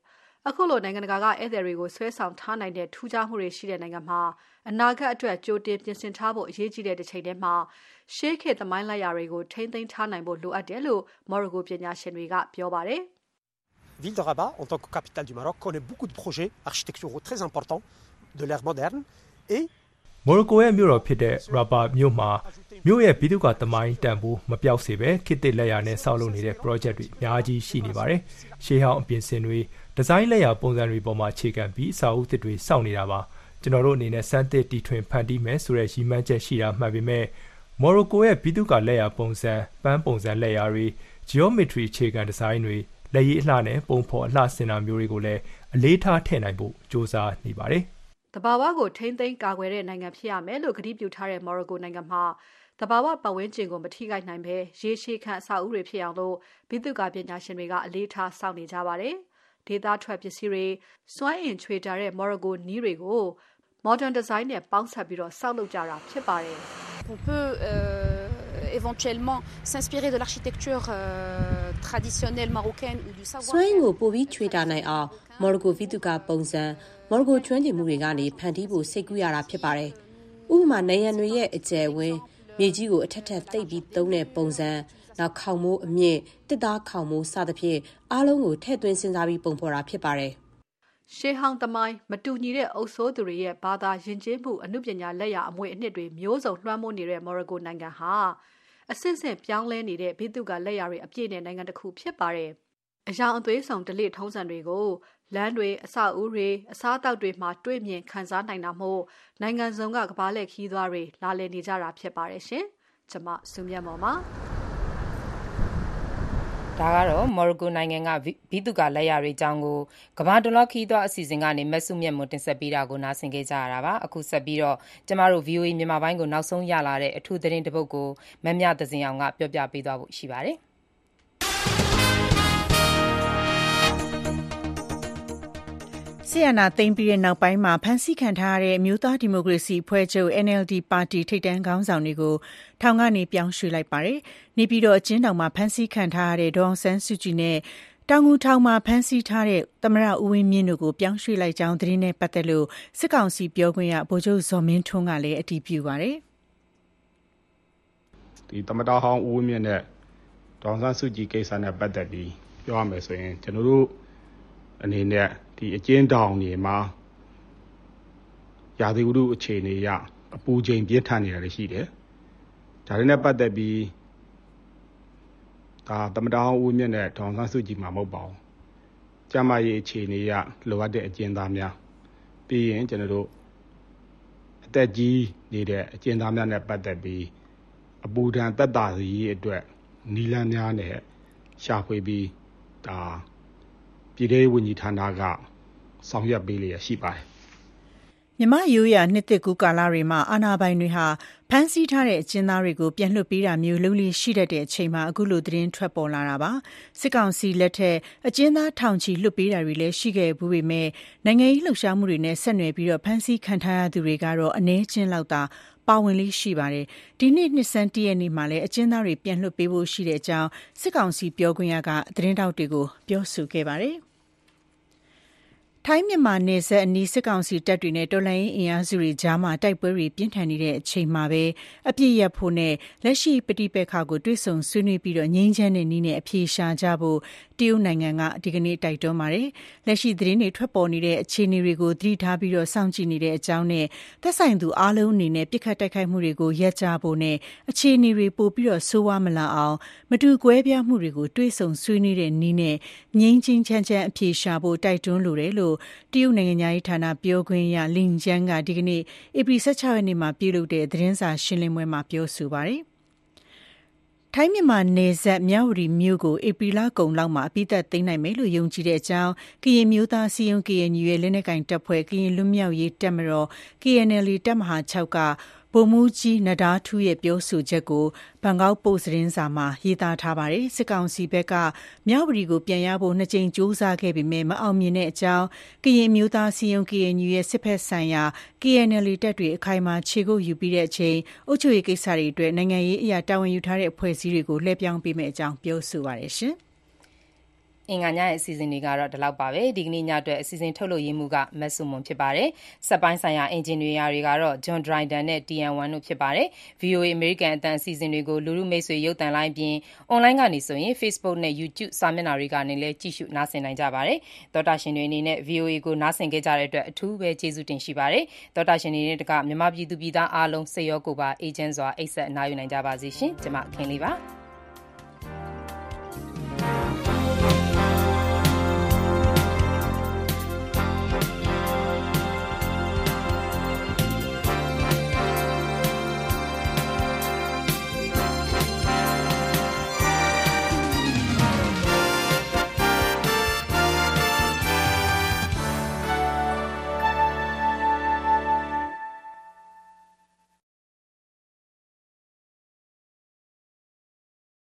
D: အခုလိုနိုင်ငံတကာကဧည့်သည်တွေကိုဆွဲဆောင်ထားနိုင်တဲ့ထူးခြားမှုတွေရှိတဲ့နိုင်ငံမှာအနာဂတ်အတွက်ကြိုတင်ပြင်ဆင်ထားဖို့အရေးကြီးတဲ့တစ်ချိန်တည်းမှာရှေးခေတ်သမိုင်းလိုက်ရာတွေကိုထိန်းသိမ်းထားနိုင်ဖို့လိုအပ်တယ်လို့မော်ရိုကိုပညာရှင်တွေကပြောပါတယ်။
G: Ville de Rabat, en tant que capitale du Maroc, connaît beaucoup de projets architecturaux très importants de l'ère moderne et
H: မော်ရိုကိုရဲ့မြို့တော်ဖြစ်တဲ့ရာဘာမြို့မှာမြို့ရဲ့ဘီသူကသမိုင်းတန်ဖိုးမပြောက်စေပဲခေတ်သစ်လက်ရာနဲ့ဆောက်လုပ်နေတဲ့ project တွေအများကြီးရှိနေပါတယ်။ရှေးဟောင်းအပြင်ဆင်တွေဒီဇိုင်းလက်ရာပုံစံတွေပေါ်မှာအခြေခံပြီးအစာအုပ်သစ်တွေစောင့်နေတာပါ။ကျွန်တော်တို့အနေနဲ့စမ်းသစ်တီထွင်ဖန်တီးမယ်ဆိုတဲ့ရည်မှန်းချက်ရှိတာမှန်ပေမဲ့မော်ရိုကိုရဲ့ဘီသူကလက်ရာပုံစံပန်းပုံစံလက်ရာတွေ geometry အခြေခံဒီဇိုင်းတွေလက်ရည်အလှနဲ့ပုံဖော်အလှဆင်တာမျိုးတွေကိုလည်းအလေးထားထည့်နိုင်ဖို့စ조사နေပါတယ်
D: ။တဘာဝကိုထိမ့်သိမ်းကာကွယ်တဲ့နိုင်ငံဖြစ်ရမယ်လို့ကတိပြုထားတဲ့မော်ရိုကိုနိုင်ငံမှာတဘာဝပတ်ဝန်းကျင်ကိုမထိခိုက်နိုင်ပဲရေရှည်ခံအဆောက်အဦတွေဖြစ်အောင်လို့ဘိသုကာပညာရှင်တွေကအလေးထားစောင့်နေကြပါတယ်။ဒေသထွက်ပစ္စည်းတွေစွမ်းအင်ချွေတာတဲ့မော်ရိုကိုနီးတွေကို modern design နဲ့ပေါင်းစပ်ပြီးတော့ဆောက်လုပ်ကြတာဖြစ်ပါတယ်။
C: On peut euh, éventuellement s'inspirer de l'architecture euh, traditionnelle marocaine ou du savoir.
K: စွမ်းအင်ကိုပိုပြီးချွေတာနိုင်အောင်မော်ရိုကိုဘိသုကာပုံစံမော်ရိုကိုကျွမ်းကျင်မှုတွေကနေဖန်တီးဖို့စိတ်ကူးရတာဖြစ်ပါတယ်။ဥပမာနိုင်ငံတွေရဲ့အကျယ်ဝန်းမြေကြီးကိုအထက်ထက်သိပ်ပြီးသုံးတဲ့ပုံစံနောက်ခေါင်မိုးအမြင့်တစ်သားခေါင်မိုးစသဖြင့်အားလုံးကိုထည့်သွင်းစဉ်းစားပြီးပုံဖော်တာဖြစ်ပါတယ်
D: ။ရှေးဟောင်းသမိုင်းမတူညီတဲ့အုပ်စိုးသူတွေရဲ့ဘာသာယဉ်ကျေးမှုအမှုပညာလက်ရာအမွေအနှစ်တွေမျိုးစုံလွှမ်းမိုးနေတဲ့မော်ရိုကိုနိုင်ငံဟာအဆင့်ဆင့်ပြောင်းလဲနေတဲ့ဘိသုကာလက်ရာတွေအပြည့်နဲ့နိုင်ငံတစ်ခုဖြစ်ပါတယ်။အယောင်အသွေးဆောင်ဓလေ့ထုံးစံတွေကိုလမ်းတွေအဆောက်အဦတွေအစားအသောက်တွေမှာတွေ့မြင်ခံစားနိုင်တာမို့နိုင်ငံစုံကကမ္ဘာလှည့်ခီးသွားတွေလာလည်နေကြတာဖြစ်ပါတယ်ရှင်။ကျွန်မစုမြတ်မော်ပါ
B: ဒါကတော့မော်ရိုကိုနိုင်ငံကဘီသူကလက်ရာတွေအကြောင်းကိုကမ္ဘာတလွှားခီးသွားအစီအစဉ်ကနေမက်ဆုမြတ်မွန်တင်ဆက်ပေးတာကိုနားဆင်ခဲ့ကြရတာပါအခုဆက်ပြီးတော့ကျမတို့ ဗီအိုအေ မြန်မာပိုင်းကိုနောက်ဆုံးရလာတဲ့အထူးသတင်းတစ်ပုဒ်ကိုမမြသဇင်အောင်ကပြောပြပေးသွားဖို့ရှိပါတယ်
L: ဆီယနာသိမ်းပြီးတဲ့နောက်ပိုင်းမှာဖမ်းဆီးခံထားရတဲ့အမျိုးသားဒီမိုကရေစီအဖွဲ့ချုပ် N L D ပါတီထိပ်တန်းခေါင်းဆောင်တွေကိုထောင်ကနေပြောင်းရွှေ့လိုက်ပါတယ်။နေပြည်တော်အကျဉ်းထောင်မှာဖမ်းဆီးခံထားရတဲ့ဒေါအောင်ဆန်းစုကြည်နဲ့တောင်ငူထောင်မှာဖမ်းဆီးထားတဲ့သမ္မတဦးဝင်းမြင့်တို့ကိုပြောင်းရွှေ့လိုက်ကြောင်းသတင်းနဲ့ပတ်သက်လို့စစ်ကောင်စီပြောခွင့်ရဗိုလ်ချုပ်ဇော်မင်းထွန်းကလည်းအတည်ပြုပါတယ်
M: ။ဒီသမ္မတဟောင်းဦးဝင်းမြင့်နဲ့ဒေါအောင်ဆန်းစုကြည်ကိစ္စနဲ့ပတ်သက်ပြီးပြောရမယ်ဆိုရင်ကျွန်တော်တို့အနေနဲ့ဒီအကျဉ်းထောင်တွေမှာရာသီဥတုအခြေအနေအရအပူချိန်ပြင်းထန်နေတာတွေရှိတယ်။ဒါတွေနဲ့ပတ်သက်ပြီးဒါသမ္မတဟောင်းဦးမြင့်နဲ့ဒေါအောင်ဆန်းစုကြည်မှာမဟုတ်ပါဘူး။ကျန်းမာရေးအခြေအနေအရလိုအပ်တဲ့အကျဉ်းသားများပြီးရင်ကျွန်တော်တို့အသက်ကြီးနေတဲ့အကျဉ်းသားများနဲ့ပတ်သက်ပြီးအပူဒဏ်သက်သာစေရေးအတွက်နီလန်းများနဲ့ရှာဖွေပြီးဒါပြည်ထောင်စုဝန်ကြီးဌာနကဆောင်ရွက်ပေးလျက်ရှိပါတယ်
L: ။မြန်မာရိုးရာနှစ်သစ်ကူးကာလတွေမှာအာဏာပိုင်တွေဟာဖမ်းဆီးထားတဲ့အကျဉ်းသားတွေကိုပြန်လွှတ်ပေးတာမျိုးလုပ်လို့ရှိတတ်တဲ့အချိန်မှာအခုလိုသတင်းထွက်ပေါ်လာတာပါ။စစ်ကောင်စီလက်ထက်အကျဉ်းသားထောင်ချီလွှတ်ပေးတာတွေလည်းရှိခဲ့ဘူးပေမဲ့နိုင်ငံရေးလှုပ်ရှားမှုတွေနဲ့ဆက်နွယ်ပြီးတော့ဖမ်းဆီးခံထားရသူတွေကတော့အနည်းချင်းလောက်သာပါဝင်လေးရှိပါတယ်။ဒီနေ့နှစ်ဆန်းတရက်နေ့မှာလည်းအကျဉ်းသားတွေပြန်လွှတ်ပေးဖို့ရှိတဲ့အကြောင်းစစ်ကောင်စီပြောခွင့်ရကသတင်းတောက်တွေကိုပြောဆိုခဲ့ပါတယ်။ထိုင်းမြန်မာနယ်စပ်အနီးစစ်ကောင်စီတပ်တွေနဲ့တော်လှန်ရေးအင်အားစုတွေကြားမှာတိုက်ပွဲတွေပြင်းထန်နေတဲ့အချိန်မှာပဲအပြစ်ရဖို့နဲ့လက်ရှိပဋိပက္ခကိုတွဲဆုံဆွေးနွေးပြီးတော့ငြိမ်းချမ်းတဲ့နည်းနဲ့အပြေရှာကြဖို့တရုတ်နိုင်ငံကဒီကနေ့တိုက်တွန်းပါတယ်။လက်ရှိသတင်းတွေထွက်ပေါ်နေတဲ့အခြေအနေတွေကိုသတိထားပြီးတော့စောင့်ကြည့်နေတဲ့အကြောင်းနဲ့သက်ဆိုင်သူအားလုံးအနေနဲ့ပြစ်ခတ်တိုက်ခိုက်မှုတွေကိုရပ်ကြဖို့နဲ့အခြေအနေတွေပိုပြီးတော့ဆိုးဝါးမလာအောင်မတူကွဲပြားမှုတွေကိုတွဲဆုံဆွေးနွေးတဲ့နည်းနဲ့ငြိမ်းချင်းချမ်းချမ်းအပြေရှာဖို့တိုက်တွန်းလိုတယ်လို့တရုတ်နိုင်ငံသားရေးဌာနပြောခွင့်ရလင်ကျန်းကဒီကနေ့ဧပြီ၁၆ရက်နေ့မှာပြုလုပ်တဲ့သတင်းစာရှင်းလင်းပွဲမှာပြောဆိုပါတယ်။ထိုင်းမြန်မာနယ်စပ်မြဝတီမြို့ကိုဧပြီလကုန်လောက်မှာအပိသက်သိမ်းနိုင်မယ်လို့ယုံကြည်တဲ့အကြောင်းကရင်မျိုးသားစီယုံ K N U ရဲ့လက်နက်ကင်တပ်ဖွဲ့ကရင်လွတ်မြောက်ရေးတပ်မတော် K N L A တပ်မဟာ၆ကဗိုလ်မှူးကြီးနဒါထူးရဲ့ပြောဆိုချက်ကိုဘန်ကောက်ပို့စ်သတင်းစာမှာရေးသားထားပါတယ်။စစ်ကောင်စီဘက်ကမြဝတီကိုပြန်ရဖို့နှစ်ကြိမ်စ조사ခဲ့ပေမဲ့မအောင်မြင်တဲ့အကြောင်းကရင်မျိုးသားစီယုံ K N U ရဲ့စစ်ဖက်ဆိုင်ရာ K N L A တပ်တွေအခိုင်အမာခြေကုပ်ယူပြီးတဲ့အချိန်အုပ်ချုပ်ရေးကိစ္စတွေအတွက်နိုင်ငံရေးအရာတာဝန်ယူထားတဲ့အဖွဲ့အစည်းတွေကိုလှည့်ပြောင်းပေးမယ့်အကြောင်းပြောဆိုပါတယ်ရှင်။
B: အင်္ဂါညရဲ့အစီအစဉ်တွေကတော့ဒီလောက်ပါပဲဒီကနေ့ညအတွက်အစီအစဉ်ထုတ်လုပ်ရေးမှုကမတ်ဆုမွန်ဖြစ်ပါတယ်စက်ပိုင်းဆိုင်ရာအင်ဂျင်နီယာတွေကတော့ John Dryden နဲ့ တီ အန် ဝမ် တို့ဖြစ်ပါတယ် ဗွီအိုအေ အမေရိကန်အသံအစီအစဉ်တွေကိုလူလူမိတ်ဆွေရုပ်သံလိုင်းပြင်အွန်လိုင်းကနေဆိုရင် Facebook နဲ့ YouTube စာမျက်နှာတွေကနေလည်းကြည့်ရှုနားဆင်နိုင်ကြပါတယ်သောတာရှင်တွေအနေနဲ့ ဗွီအိုအေ ကိုနားဆင်ခဲ့ကြတဲ့အတွက်အထူးပဲကျေးဇူးတင်ရှိပါတယ်သောတာရှင်တွေနဲ့တကမြန်မာပြည်သူပြည်သားအားလုံးစိတ်ရောကိုယ်ပါအေဂျင့်စွာအိတ်ဆက်အနားယူနိုင်ကြပါစေရှင်ကျွန်မခင်လေးပါ